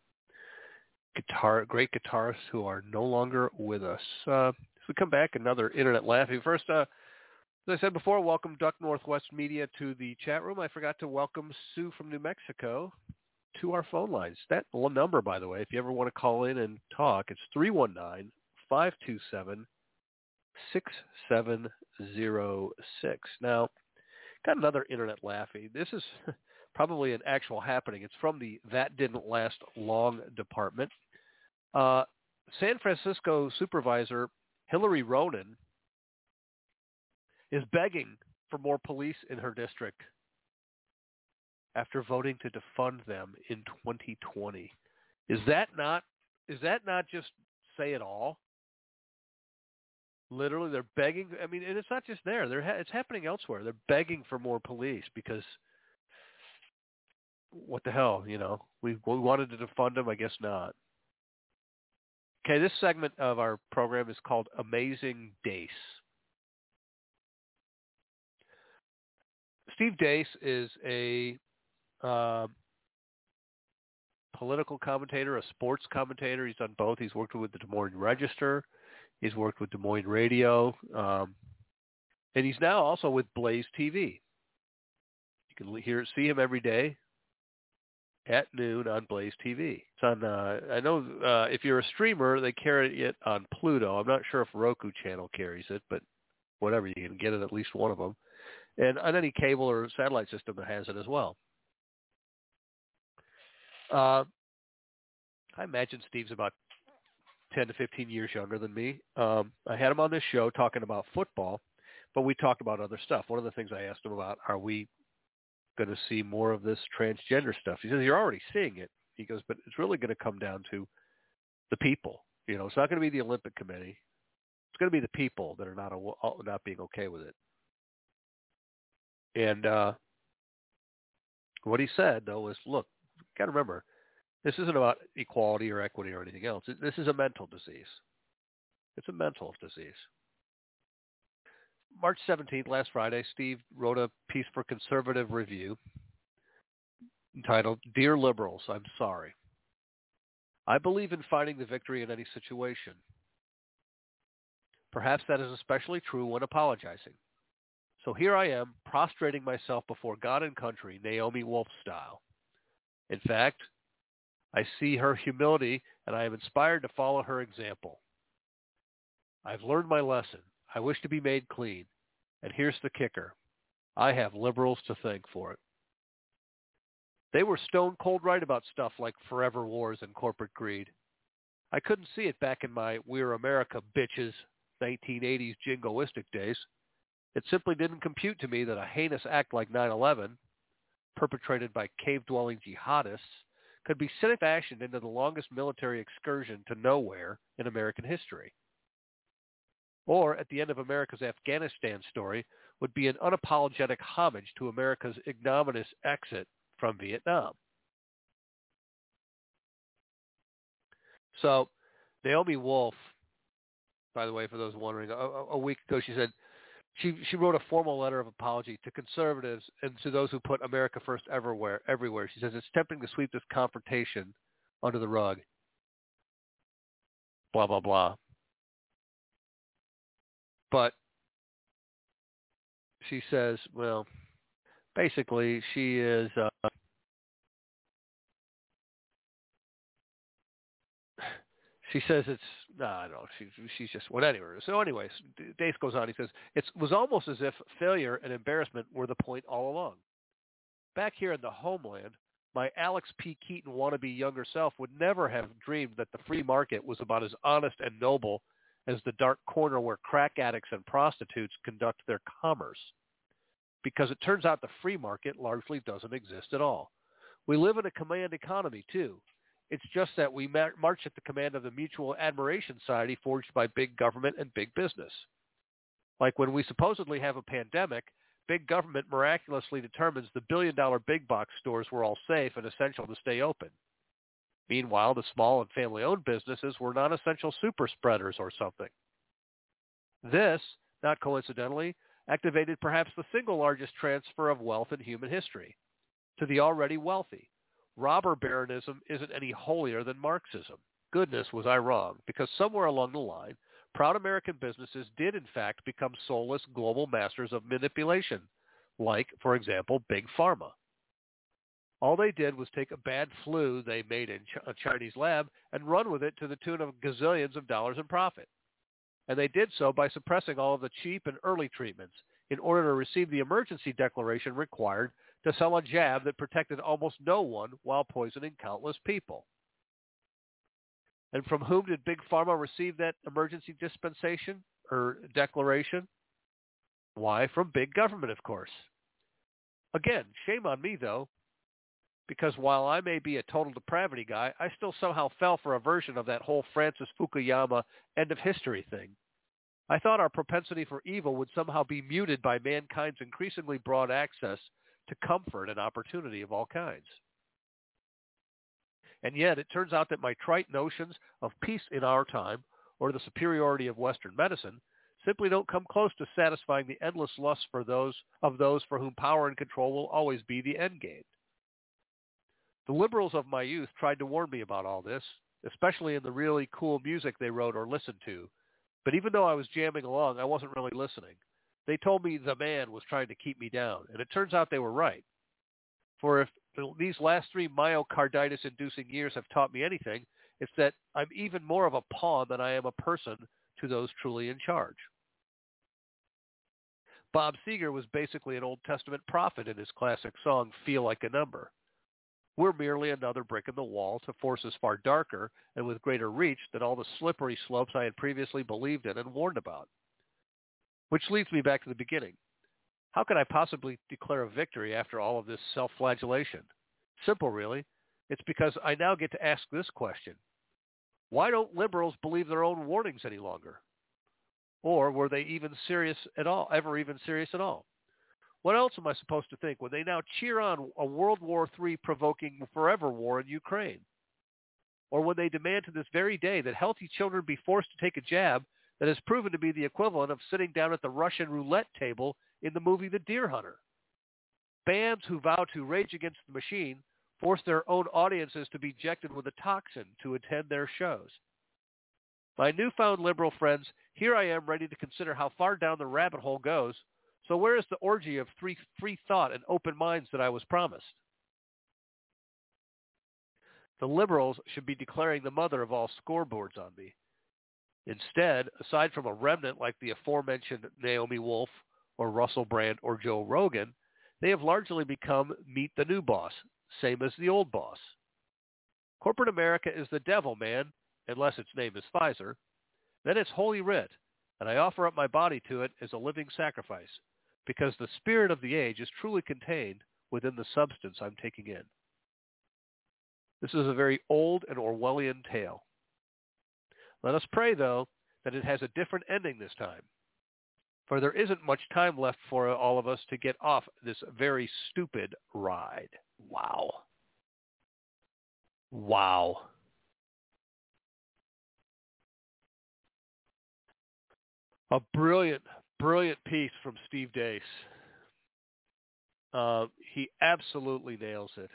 Guitar, great guitarists who are no longer with us. Uh, as we come back, another Internet Laughing. First, uh, as I said before, welcome Duck Northwest Media to the chat room. I forgot to welcome Sue from New Mexico to our phone lines. That number, by the way, if you ever want to call in and talk, it's three one nine, five two seven, six seven zero six. Now, got another Internet Laughy. This is probably an actual happening. It's from the That Didn't Last Long department. Uh, San Francisco Supervisor Hillary Ronan is begging for more police in her district after voting to defund them in twenty twenty. Is that not, is that not just say it all? Literally, they're begging. I mean, and it's not just there. They're ha- it's happening elsewhere. They're begging for more police because what the hell, you know? We, we wanted to defund them. I guess not. Okay, this segment of our program is called Amazing Dace. Steve Dace is a uh, political commentator, a sports commentator. He's done both. He's worked with the Des Moines Register. He's worked with Des Moines Radio. Um, and he's now also with Blaze T V. You can hear, see him every day at noon on Blaze T V. It's on, uh, I know uh, if you're a streamer, they carry it on Pluto. I'm not sure if Roku channel carries it, but whatever, you can get it at least one of them. And on any cable or satellite system that has it as well. Uh, I imagine Steve's about ten to fifteen years younger than me. Um, I had him on this show talking about football, but we talked about other stuff. One of the things I asked him about, are we going to see more of this transgender stuff? He says, you're already seeing it. He goes, but it's really going to come down to the people. You know, it's not going to be the Olympic Committee. It's going to be the people that are not not being okay with it. And uh, what he said, though, was, look, you got to remember, this isn't about equality or equity or anything else. This is a mental disease. It's a mental disease. March seventeenth, last Friday, Steve wrote a piece for Conservative Review entitled, Dear Liberals, I'm Sorry. I believe in finding the victory in any situation. Perhaps that is especially true when apologizing. So here I am, prostrating myself before God and country, Naomi Wolf style. In fact, I see her humility, and I am inspired to follow her example. I've learned my lesson. I wish to be made clean. And here's the kicker. I have liberals to thank for it. They were stone cold right about stuff like forever wars and corporate greed. I couldn't see it back in my We're America bitches nineteen eighties jingoistic days. It simply didn't compute to me that a heinous act like nine eleven, perpetrated by cave-dwelling jihadists, could be fashioned into the longest military excursion to nowhere in American history. Or, at the end of America's Afghanistan story, would be an unapologetic homage to America's ignominious exit from Vietnam. So, Naomi Wolf, by the way, for those wondering, a, a week ago she said she she wrote a formal letter of apology to conservatives and to those who put America first everywhere. Everywhere, she says it's tempting to sweep this confrontation under the rug. Blah blah blah. But she says, well, basically, she is. Uh, She says it's, no, I don't know, she, she's just, well, anyway. So anyways, Dace goes on, he says, it was almost as if failure and embarrassment were the point all along. Back here in the homeland, my Alex P. Keaton wannabe younger self would never have dreamed that the free market was about as honest and noble as the dark corner where crack addicts and prostitutes conduct their commerce. Because it turns out the free market largely doesn't exist at all. We live in a command economy, too. It's just that we march at the command of the mutual admiration society forged by big government and big business. Like when we supposedly have a pandemic, big government miraculously determines the billion-dollar big box stores were all safe and essential to stay open. Meanwhile, the small and family-owned businesses were non-essential super spreaders or something. This, not coincidentally, activated perhaps the single largest transfer of wealth in human history, to the already wealthy. Robber baronism isn't any holier than Marxism. Goodness, was I wrong, because somewhere along the line, proud American businesses did in fact become soulless global masters of manipulation, like, for example, Big Pharma. All they did was take a bad flu they made in a Chinese lab and run with it to the tune of gazillions of dollars in profit. And they did so by suppressing all of the cheap and early treatments in order to receive the emergency declaration required to sell a jab that protected almost no one while poisoning countless people. And from whom did Big Pharma receive that emergency dispensation or declaration? Why, from big government, of course. Again, shame on me, though, because while I may be a total depravity guy, I still somehow fell for a version of that whole Francis Fukuyama end of history thing. I thought our propensity for evil would somehow be muted by mankind's increasingly broad access to comfort and opportunity of all kinds. And yet it turns out that my trite notions of peace in our time, or the superiority of Western medicine, simply don't come close to satisfying the endless lust for those of those for whom power and control will always be the end game. The liberals of my youth tried to warn me about all this, especially in the really cool music they wrote or listened to. But even though I was jamming along, I wasn't really listening. They told me the man was trying to keep me down, and it turns out they were right. For if these last three myocarditis-inducing years have taught me anything, it's that I'm even more of a pawn than I am a person to those truly in charge. Bob Seger was basically an Old Testament prophet in his classic song, Feel Like a Number. We're merely another brick in the wall to forces far darker and with greater reach than all the slippery slopes I had previously believed in and warned about. Which leads me back to the beginning. How could I possibly declare a victory after all of this self-flagellation? Simple, really. It's because I now get to ask this question. Why don't liberals believe their own warnings any longer? Or were they even serious at all, ever even serious at all? What else am I supposed to think when they now cheer on a World War Three provoking forever war in Ukraine? Or when they demand to this very day that healthy children be forced to take a jab that has proven to be the equivalent of sitting down at the Russian roulette table in the movie The Deer Hunter? Bands who vow to rage against the machine force their own audiences to be injected with a toxin to attend their shows. My newfound liberal friends, here I am ready to consider how far down the rabbit hole goes. So where is the orgy of free, free thought and open minds that I was promised? The liberals should be declaring the mother of all scoreboards on me. Instead, aside from a remnant like the aforementioned Naomi Wolf or Russell Brand or Joe Rogan, they have largely become meet the new boss, same as the old boss. Corporate America is the devil, man, unless its name is Pfizer. Then it's Holy Writ, and I offer up my body to it as a living sacrifice, because the spirit of the age is truly contained within the substance I'm taking in. This is a very old and Orwellian tale. Let us pray, though, that it has a different ending this time, for there isn't much time left for all of us to get off this very stupid ride. Wow. Wow. A brilliant, brilliant piece from Steve Deace. Uh, he absolutely nails it.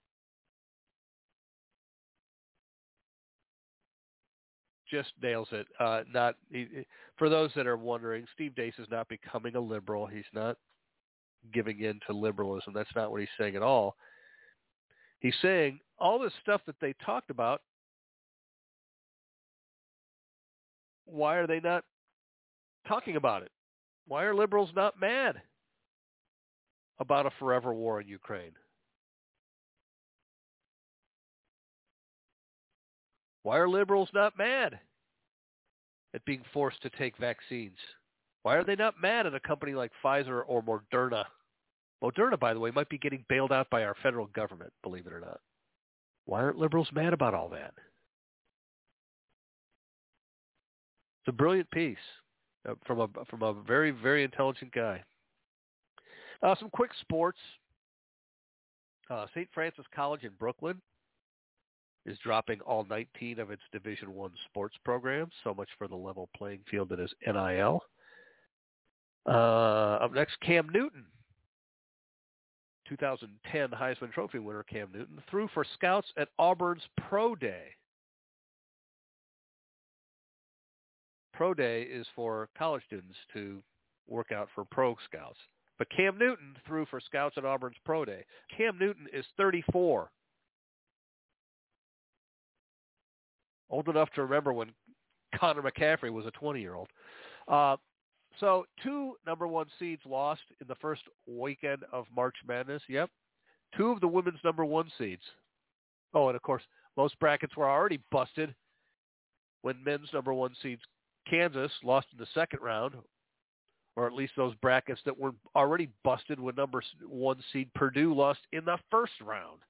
Just nails it. Uh, not he, for those that are wondering, Steve Deace is not becoming a liberal. He's not giving in to liberalism. That's not what he's saying at all. He's saying all this stuff that they talked about, why are they not talking about it? Why are liberals not mad about a forever war in Ukraine? Why are liberals not mad at being forced to take vaccines? Why are they not mad at a company like Pfizer or Moderna? Moderna, by the way, might be getting bailed out by our federal government, believe it or not. Why aren't liberals mad about all that? It's a brilliant piece uh, from a from a very, very intelligent guy. Uh, some quick sports. Uh, Saint Francis College in Brooklyn is dropping all nineteen of its Division One sports programs. So much for the level playing field that is N I L. Uh, up next, Cam Newton. two thousand ten Heisman Trophy winner Cam Newton threw for scouts at Auburn's Pro Day. Pro Day is for college students to work out for pro scouts. But Cam Newton threw for scouts at Auburn's Pro Day. Cam Newton is thirty-four. Old enough to remember when Connor McCaffrey was a twenty-year-old. Uh, so two number one seeds lost in the first weekend of March Madness. Yep. Two of the women's number one seeds. Oh, and of course, most brackets were already busted when men's number one seeds Kansas lost in the second round, or at least those brackets that were already busted when number one seed Purdue lost in the first round.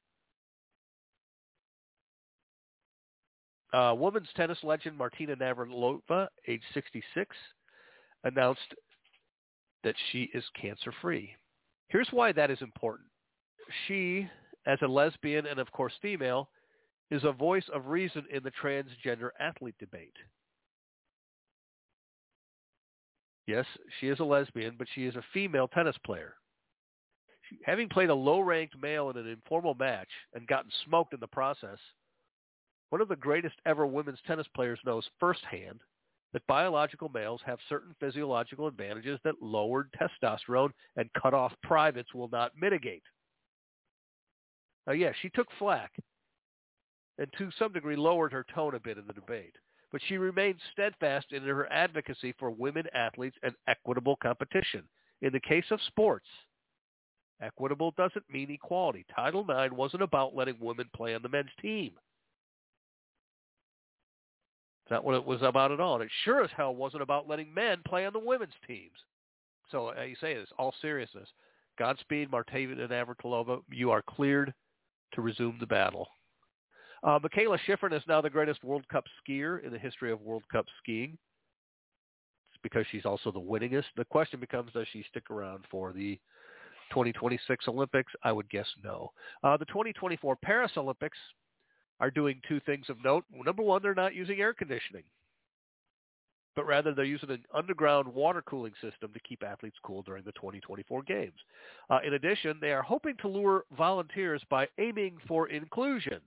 Uh, women's tennis legend Martina Navratilova, age sixty-six, announced that she is cancer-free. Here's why that is important. She, as a lesbian and, of course, female, is a voice of reason in the transgender athlete debate. Yes, she is a lesbian, but she is a female tennis player. She, having played a low-ranked male in an informal match and gotten smoked in the process, one of the greatest ever women's tennis players knows firsthand that biological males have certain physiological advantages that lowered testosterone and cut-off privates will not mitigate. Now, yes, she took flack and to some degree lowered her tone a bit in the debate, but she remained steadfast in her advocacy for women athletes and equitable competition. In the case of sports, equitable doesn't mean equality. Title nine wasn't about letting women play on the men's team. That's not what it was about at all. And it sure as hell wasn't about letting men play on the women's teams. So uh, you say this, all seriousness. Godspeed, Martina Navratilova. You are cleared to resume the battle. Uh, Michaela Schifrin is now the greatest World Cup skier in the history of World Cup skiing. It's because she's also the winningest. The question becomes, does she stick around for the twenty twenty-six Olympics? I would guess no. Uh, the twenty twenty-four Paris Olympics are doing two things of note. Number one, they're not using air conditioning, but rather they're using an underground water cooling system to keep athletes cool during the twenty twenty-four games. Uh, in addition, they are hoping to lure volunteers by aiming for inclusion.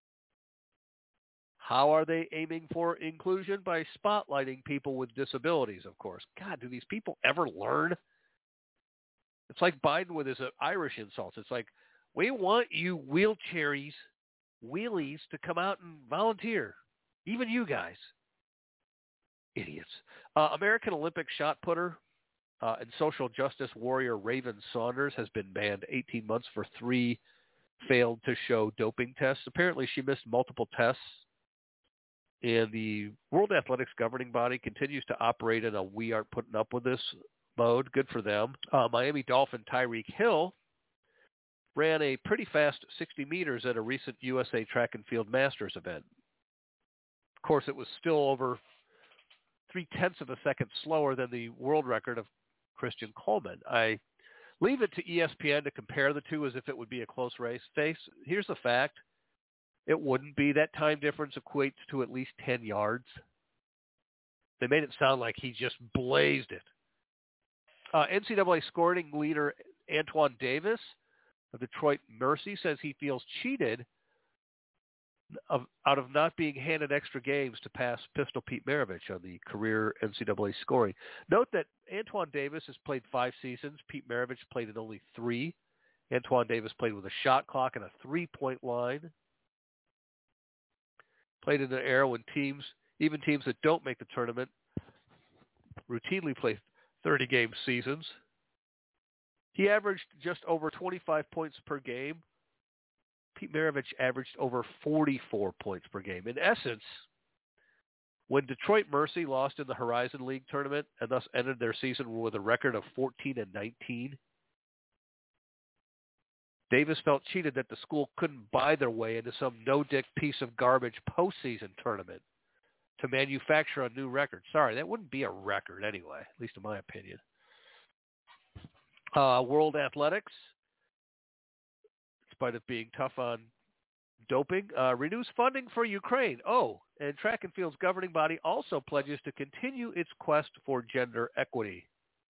How are they aiming for inclusion? By spotlighting people with disabilities, of course. God, do these people ever learn? It's like Biden with his uh, Irish insults. It's like, we want you wheelchairies, wheelies to come out and volunteer. Even you guys. Idiots. Uh, American Olympic shot putter uh, and social justice warrior Raven Saunders has been banned eighteen months for three failed to show doping tests. Apparently she missed multiple tests, and the World Athletics governing body continues to operate in a we aren't putting up with this mode. Good for them. Uh, Miami Dolphin Tyreek Hill ran a pretty fast sixty meters at a recent U S A Track and Field Masters event. Of course, it was still over three-tenths of a second slower than the world record of Christian Coleman. I leave it to E S P N to compare the two as if it would be a close race. Face, here's the fact. It wouldn't be. That time difference equates to at least ten yards. They made it sound like he just blazed it. Uh, N C double A scoring leader Antoine Davis of Detroit Mercy says he feels cheated of, out of not being handed extra games to pass Pistol Pete Maravich on the career N C double A scoring. Note that Antoine Davis has played five seasons. Pete Maravich played in only three. Antoine Davis played with a shot clock and a three-point line. Played in an era when teams, even teams that don't make the tournament, routinely play thirty-game seasons. He averaged just over twenty-five points per game. Pete Maravich averaged over forty-four points per game. In essence, when Detroit Mercy lost in the Horizon League tournament and thus ended their season with a record of fourteen and nineteen, Davis felt cheated that the school couldn't buy their way into some no-dick piece of garbage postseason tournament to manufacture a new record. Sorry, that wouldn't be a record anyway, at least in my opinion. Uh, World Athletics, in spite of being tough on doping, uh, renews funding for Ukraine. Oh, and track and field's governing body also pledges to continue its quest for gender equity.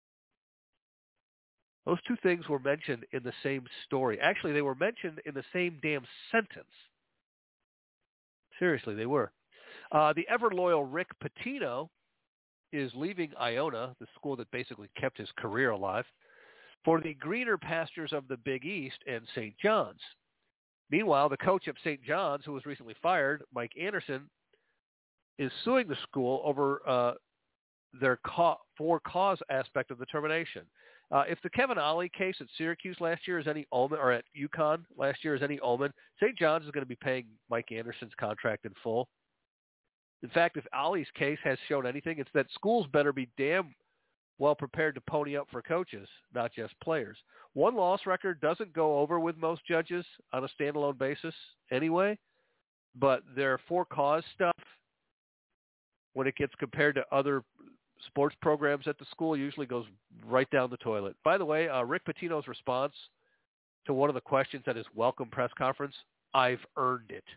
Those two things were mentioned in the same story. Actually, they were mentioned in the same damn sentence. Seriously, they were. Uh, the ever-loyal Rick Pitino is leaving Iona, the school that basically kept his career alive, for the greener pastures of the Big East and Saint John's. Meanwhile, the coach of Saint John's, who was recently fired, Mike Anderson, is suing the school over uh, their ca- for-cause aspect of the termination. Uh, if the Kevin Ollie case at Syracuse last year is any omen, or at UConn last year is any omen, Saint John's is going to be paying Mike Anderson's contract in full. In fact, if Ollie's case has shown anything, it's that schools better be damn well prepared to pony up for coaches, not just players. One loss record doesn't go over with most judges on a standalone basis anyway, but their for-cause stuff, when it gets compared to other sports programs at the school, usually goes right down the toilet. By the way, uh, Rick Pitino's response to one of the questions at his welcome press conference, "I've earned it."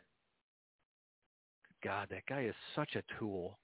God, that guy is such a tool.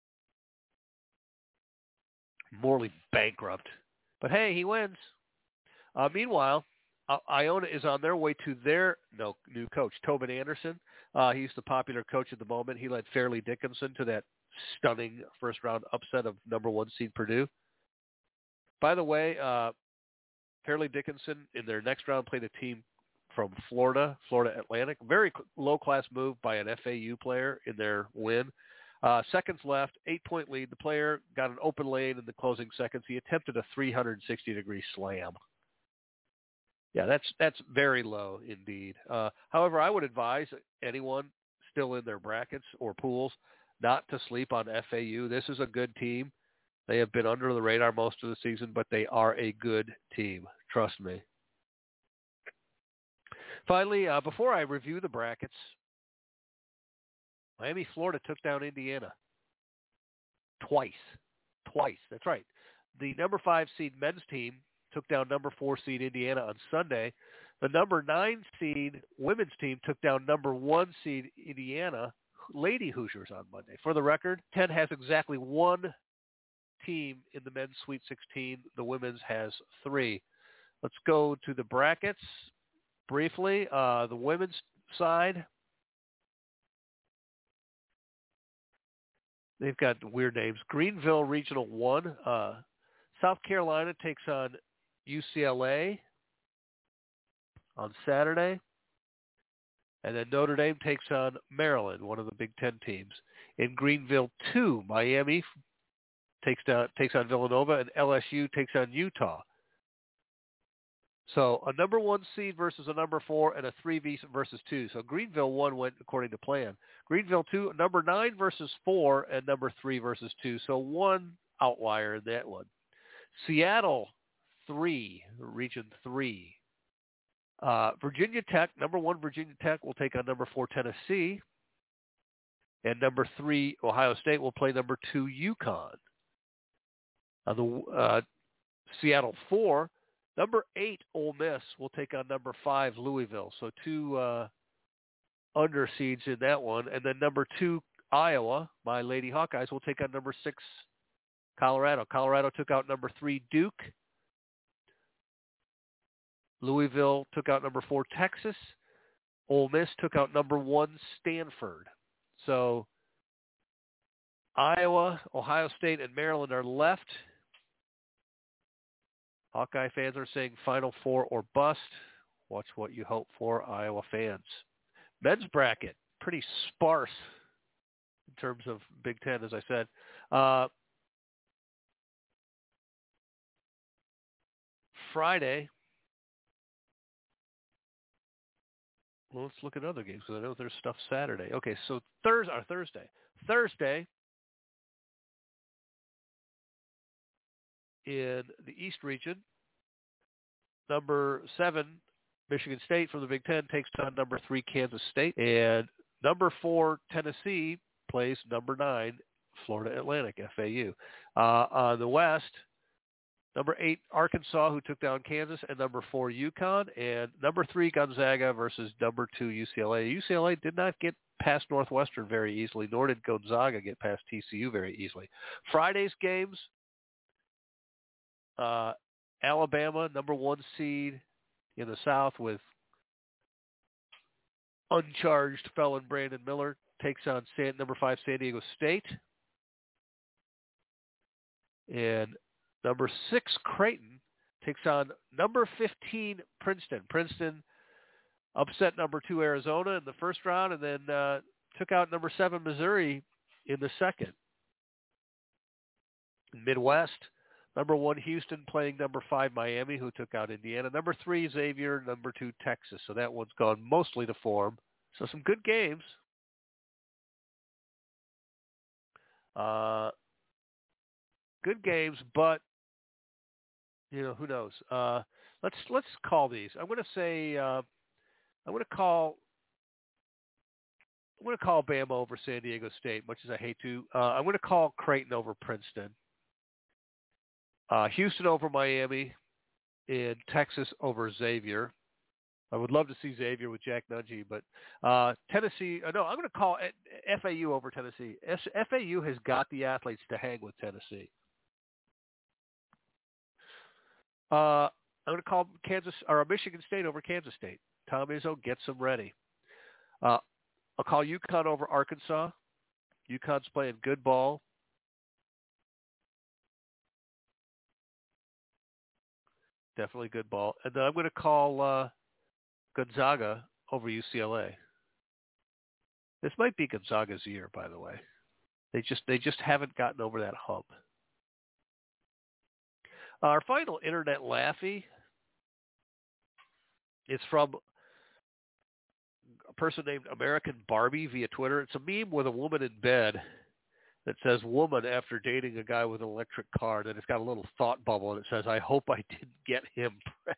Morally bankrupt. But hey, he wins. Uh, meanwhile, uh, Iona is on their way to their no, new coach, Tobin Anderson. Uh, he's the popular coach at the moment. He led Fairleigh Dickinson to that stunning first-round upset of number one seed Purdue. By the way, uh, Fairleigh Dickinson in their next round played a team from Florida, Florida Atlantic. Very low-class move by an F A U player in their win. Uh, seconds left, eight-point lead. The player got an open lane in the closing seconds. He attempted a three hundred sixty degree slam. Yeah, that's that's very low indeed. Uh, however, I would advise anyone still in their brackets or pools not to sleep on F A U. This is a good team. They have been under the radar most of the season, but they are a good team. Trust me. Finally, uh, before I review the brackets, Miami, Florida took down Indiana twice. Twice. That's right. The number five seed men's team took down number four seed Indiana on Sunday. The number nine seed women's team took down number one seed Indiana Lady Hoosiers on Monday. For the record, ten has exactly one team in the men's Sweet sixteen. The women's has three. Let's go to the brackets briefly. Uh, the women's side, they've got weird names. Greenville Regional one. Uh, South Carolina takes on U C L A on Saturday. And then Notre Dame takes on Maryland, one of the Big Ten teams. In Greenville two, Miami takes down takes on Villanova, and L S U takes on Utah. So a number one seed versus a number four, and a three versus two. So Greenville one went according to plan. Greenville two, number nine versus four, and number three versus two. So one outlier in that one. Seattle three, region three. Uh, Virginia Tech, number one Virginia Tech will take on number four Tennessee, and number three Ohio State will play number two UConn. Uh, the uh, Seattle four. Number eight, Ole Miss, will take on number five, Louisville. So two uh, under seeds in that one. And then number two, Iowa, my Lady Hawkeyes, will take on number six, Colorado. Colorado took out number three, Duke. Louisville took out number four, Texas. Ole Miss took out number one, Stanford. So Iowa, Ohio State, and Maryland are left. Hawkeye fans are saying Final Four or bust. Watch what you hope for, Iowa fans. Men's bracket, pretty sparse in terms of Big Ten, as I said. Uh, Friday, well, let's look at other games because I know there's stuff Saturday. Okay, so Thursday, or Thursday. Thursday, in the East region, number seven, Michigan State from the Big Ten takes on number three, Kansas State. And number four, Tennessee plays number nine, Florida Atlantic, F A U. Uh, on the West, number eight, Arkansas, who took down Kansas, and number four, UConn. And number three, Gonzaga versus number two, U C L A. U C L A did not get past Northwestern very easily, nor did Gonzaga get past T C U very easily. Friday's games, Uh, Alabama, number one seed in the South with uncharged felon Brandon Miller, takes on San, number five San Diego State. And number six Creighton takes on number fifteen Princeton. Princeton upset number two Arizona in the first round, and then uh, took out number seven Missouri in the second. Midwest, number one, Houston playing number five, Miami, who took out Indiana. Number three, Xavier. Number two, Texas. So that one's gone mostly to form. So some good games. Uh, good games, but you know who knows. Uh, let's let's call these. I'm going to say uh, I'm going to call I'm going to call Bama over San Diego State, much as I hate to. Uh, I'm going to call Creighton over Princeton. Uh, Houston over Miami, and Texas over Xavier. I would love to see Xavier with Jack Nungy, but uh, Tennessee, uh, no, I'm going to call F A U over Tennessee. F A U has got the athletes to hang with Tennessee. Uh, I'm going to call Kansas or Michigan State over Kansas State. Tom Izzo gets them ready. Uh, I'll call UConn over Arkansas. UConn's playing good ball. Definitely good ball. And then I'm going to call uh, Gonzaga over U C L A. This might be Gonzaga's year, by the way. They just they just haven't gotten over that hump. Our final internet laughy is from a person named American Barbie via Twitter. It's a meme with a woman in bed that says "woman" after dating a guy with an electric car. And it's got a little thought bubble, and it says, "I hope I didn't get him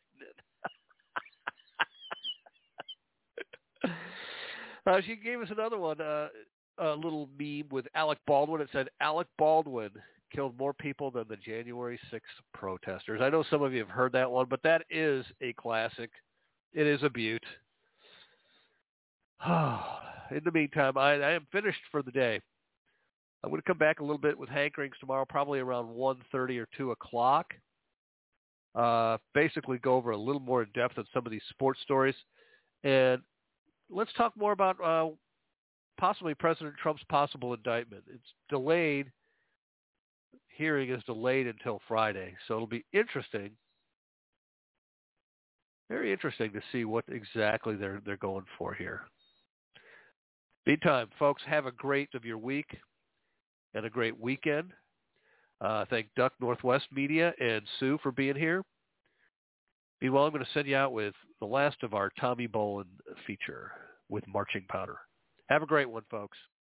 pregnant." uh, she gave us another one, uh, a little meme with Alec Baldwin. It said, "Alec Baldwin killed more people than the January sixth protesters." I know some of you have heard that one, but that is a classic. It is a beaut. In the meantime, I, I am finished for the day. I'm going to come back a little bit with Hankerings tomorrow, probably around one thirty or two o'clock. Uh, basically go over a little more in depth on some of these sports stories. And let's talk more about uh, possibly President Trump's possible indictment. It's delayed. Hearing is delayed until Friday. So it'll be interesting, very interesting to see what exactly they're they're going for here. Meantime, folks, have a great of your week and a great weekend. Uh, thank Duck Northwest Media and Sue for being here. Meanwhile, I'm going to send you out with the last of our Tommy Bolin feature with Marching Powder. Have a great one, folks.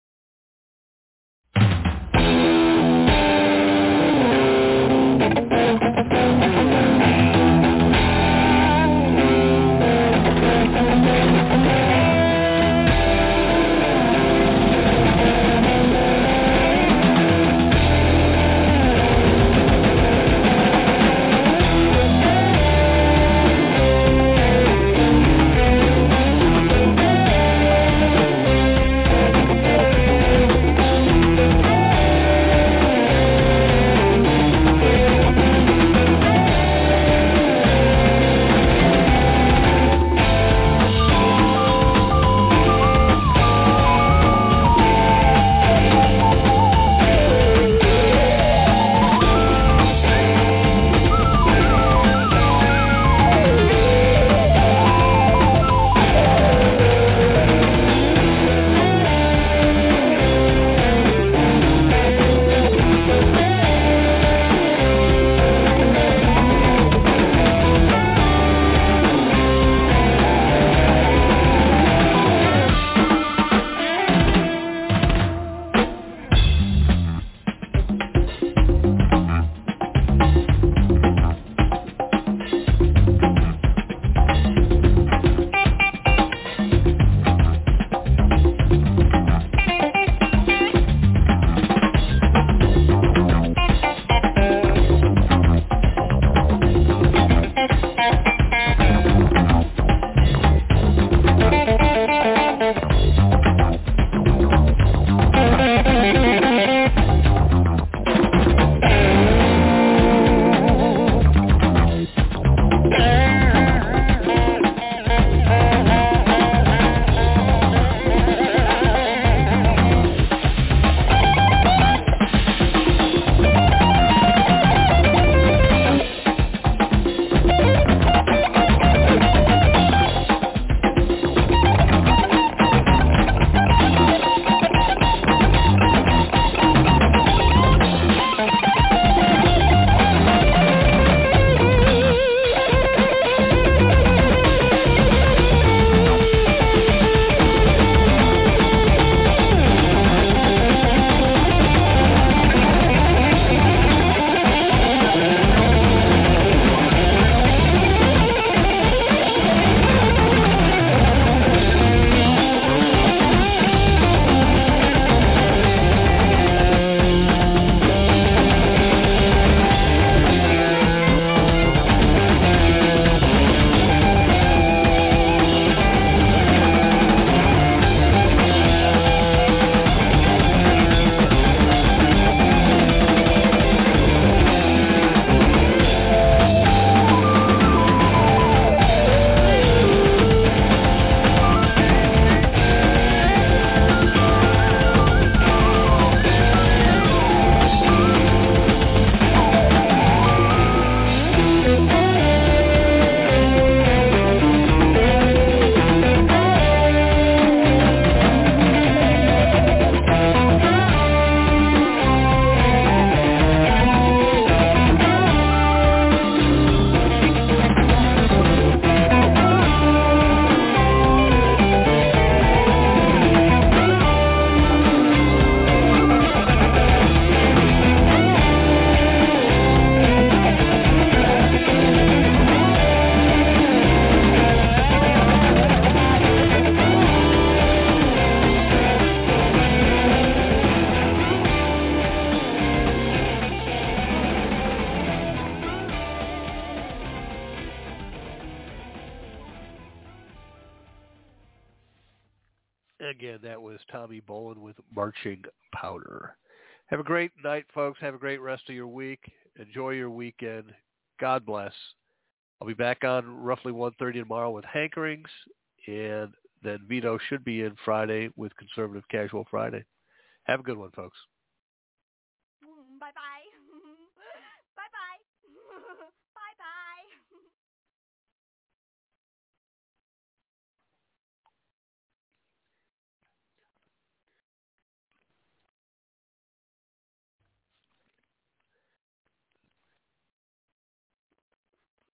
Again, that was Tommy Bolin with Marching Powder. Have a great night, folks. Have a great rest of your week. Enjoy your weekend. God bless. I'll be back on roughly one thirty tomorrow with Hankerings, and then Vito should be in Friday with Conservative Casual Friday. Have a good one, folks.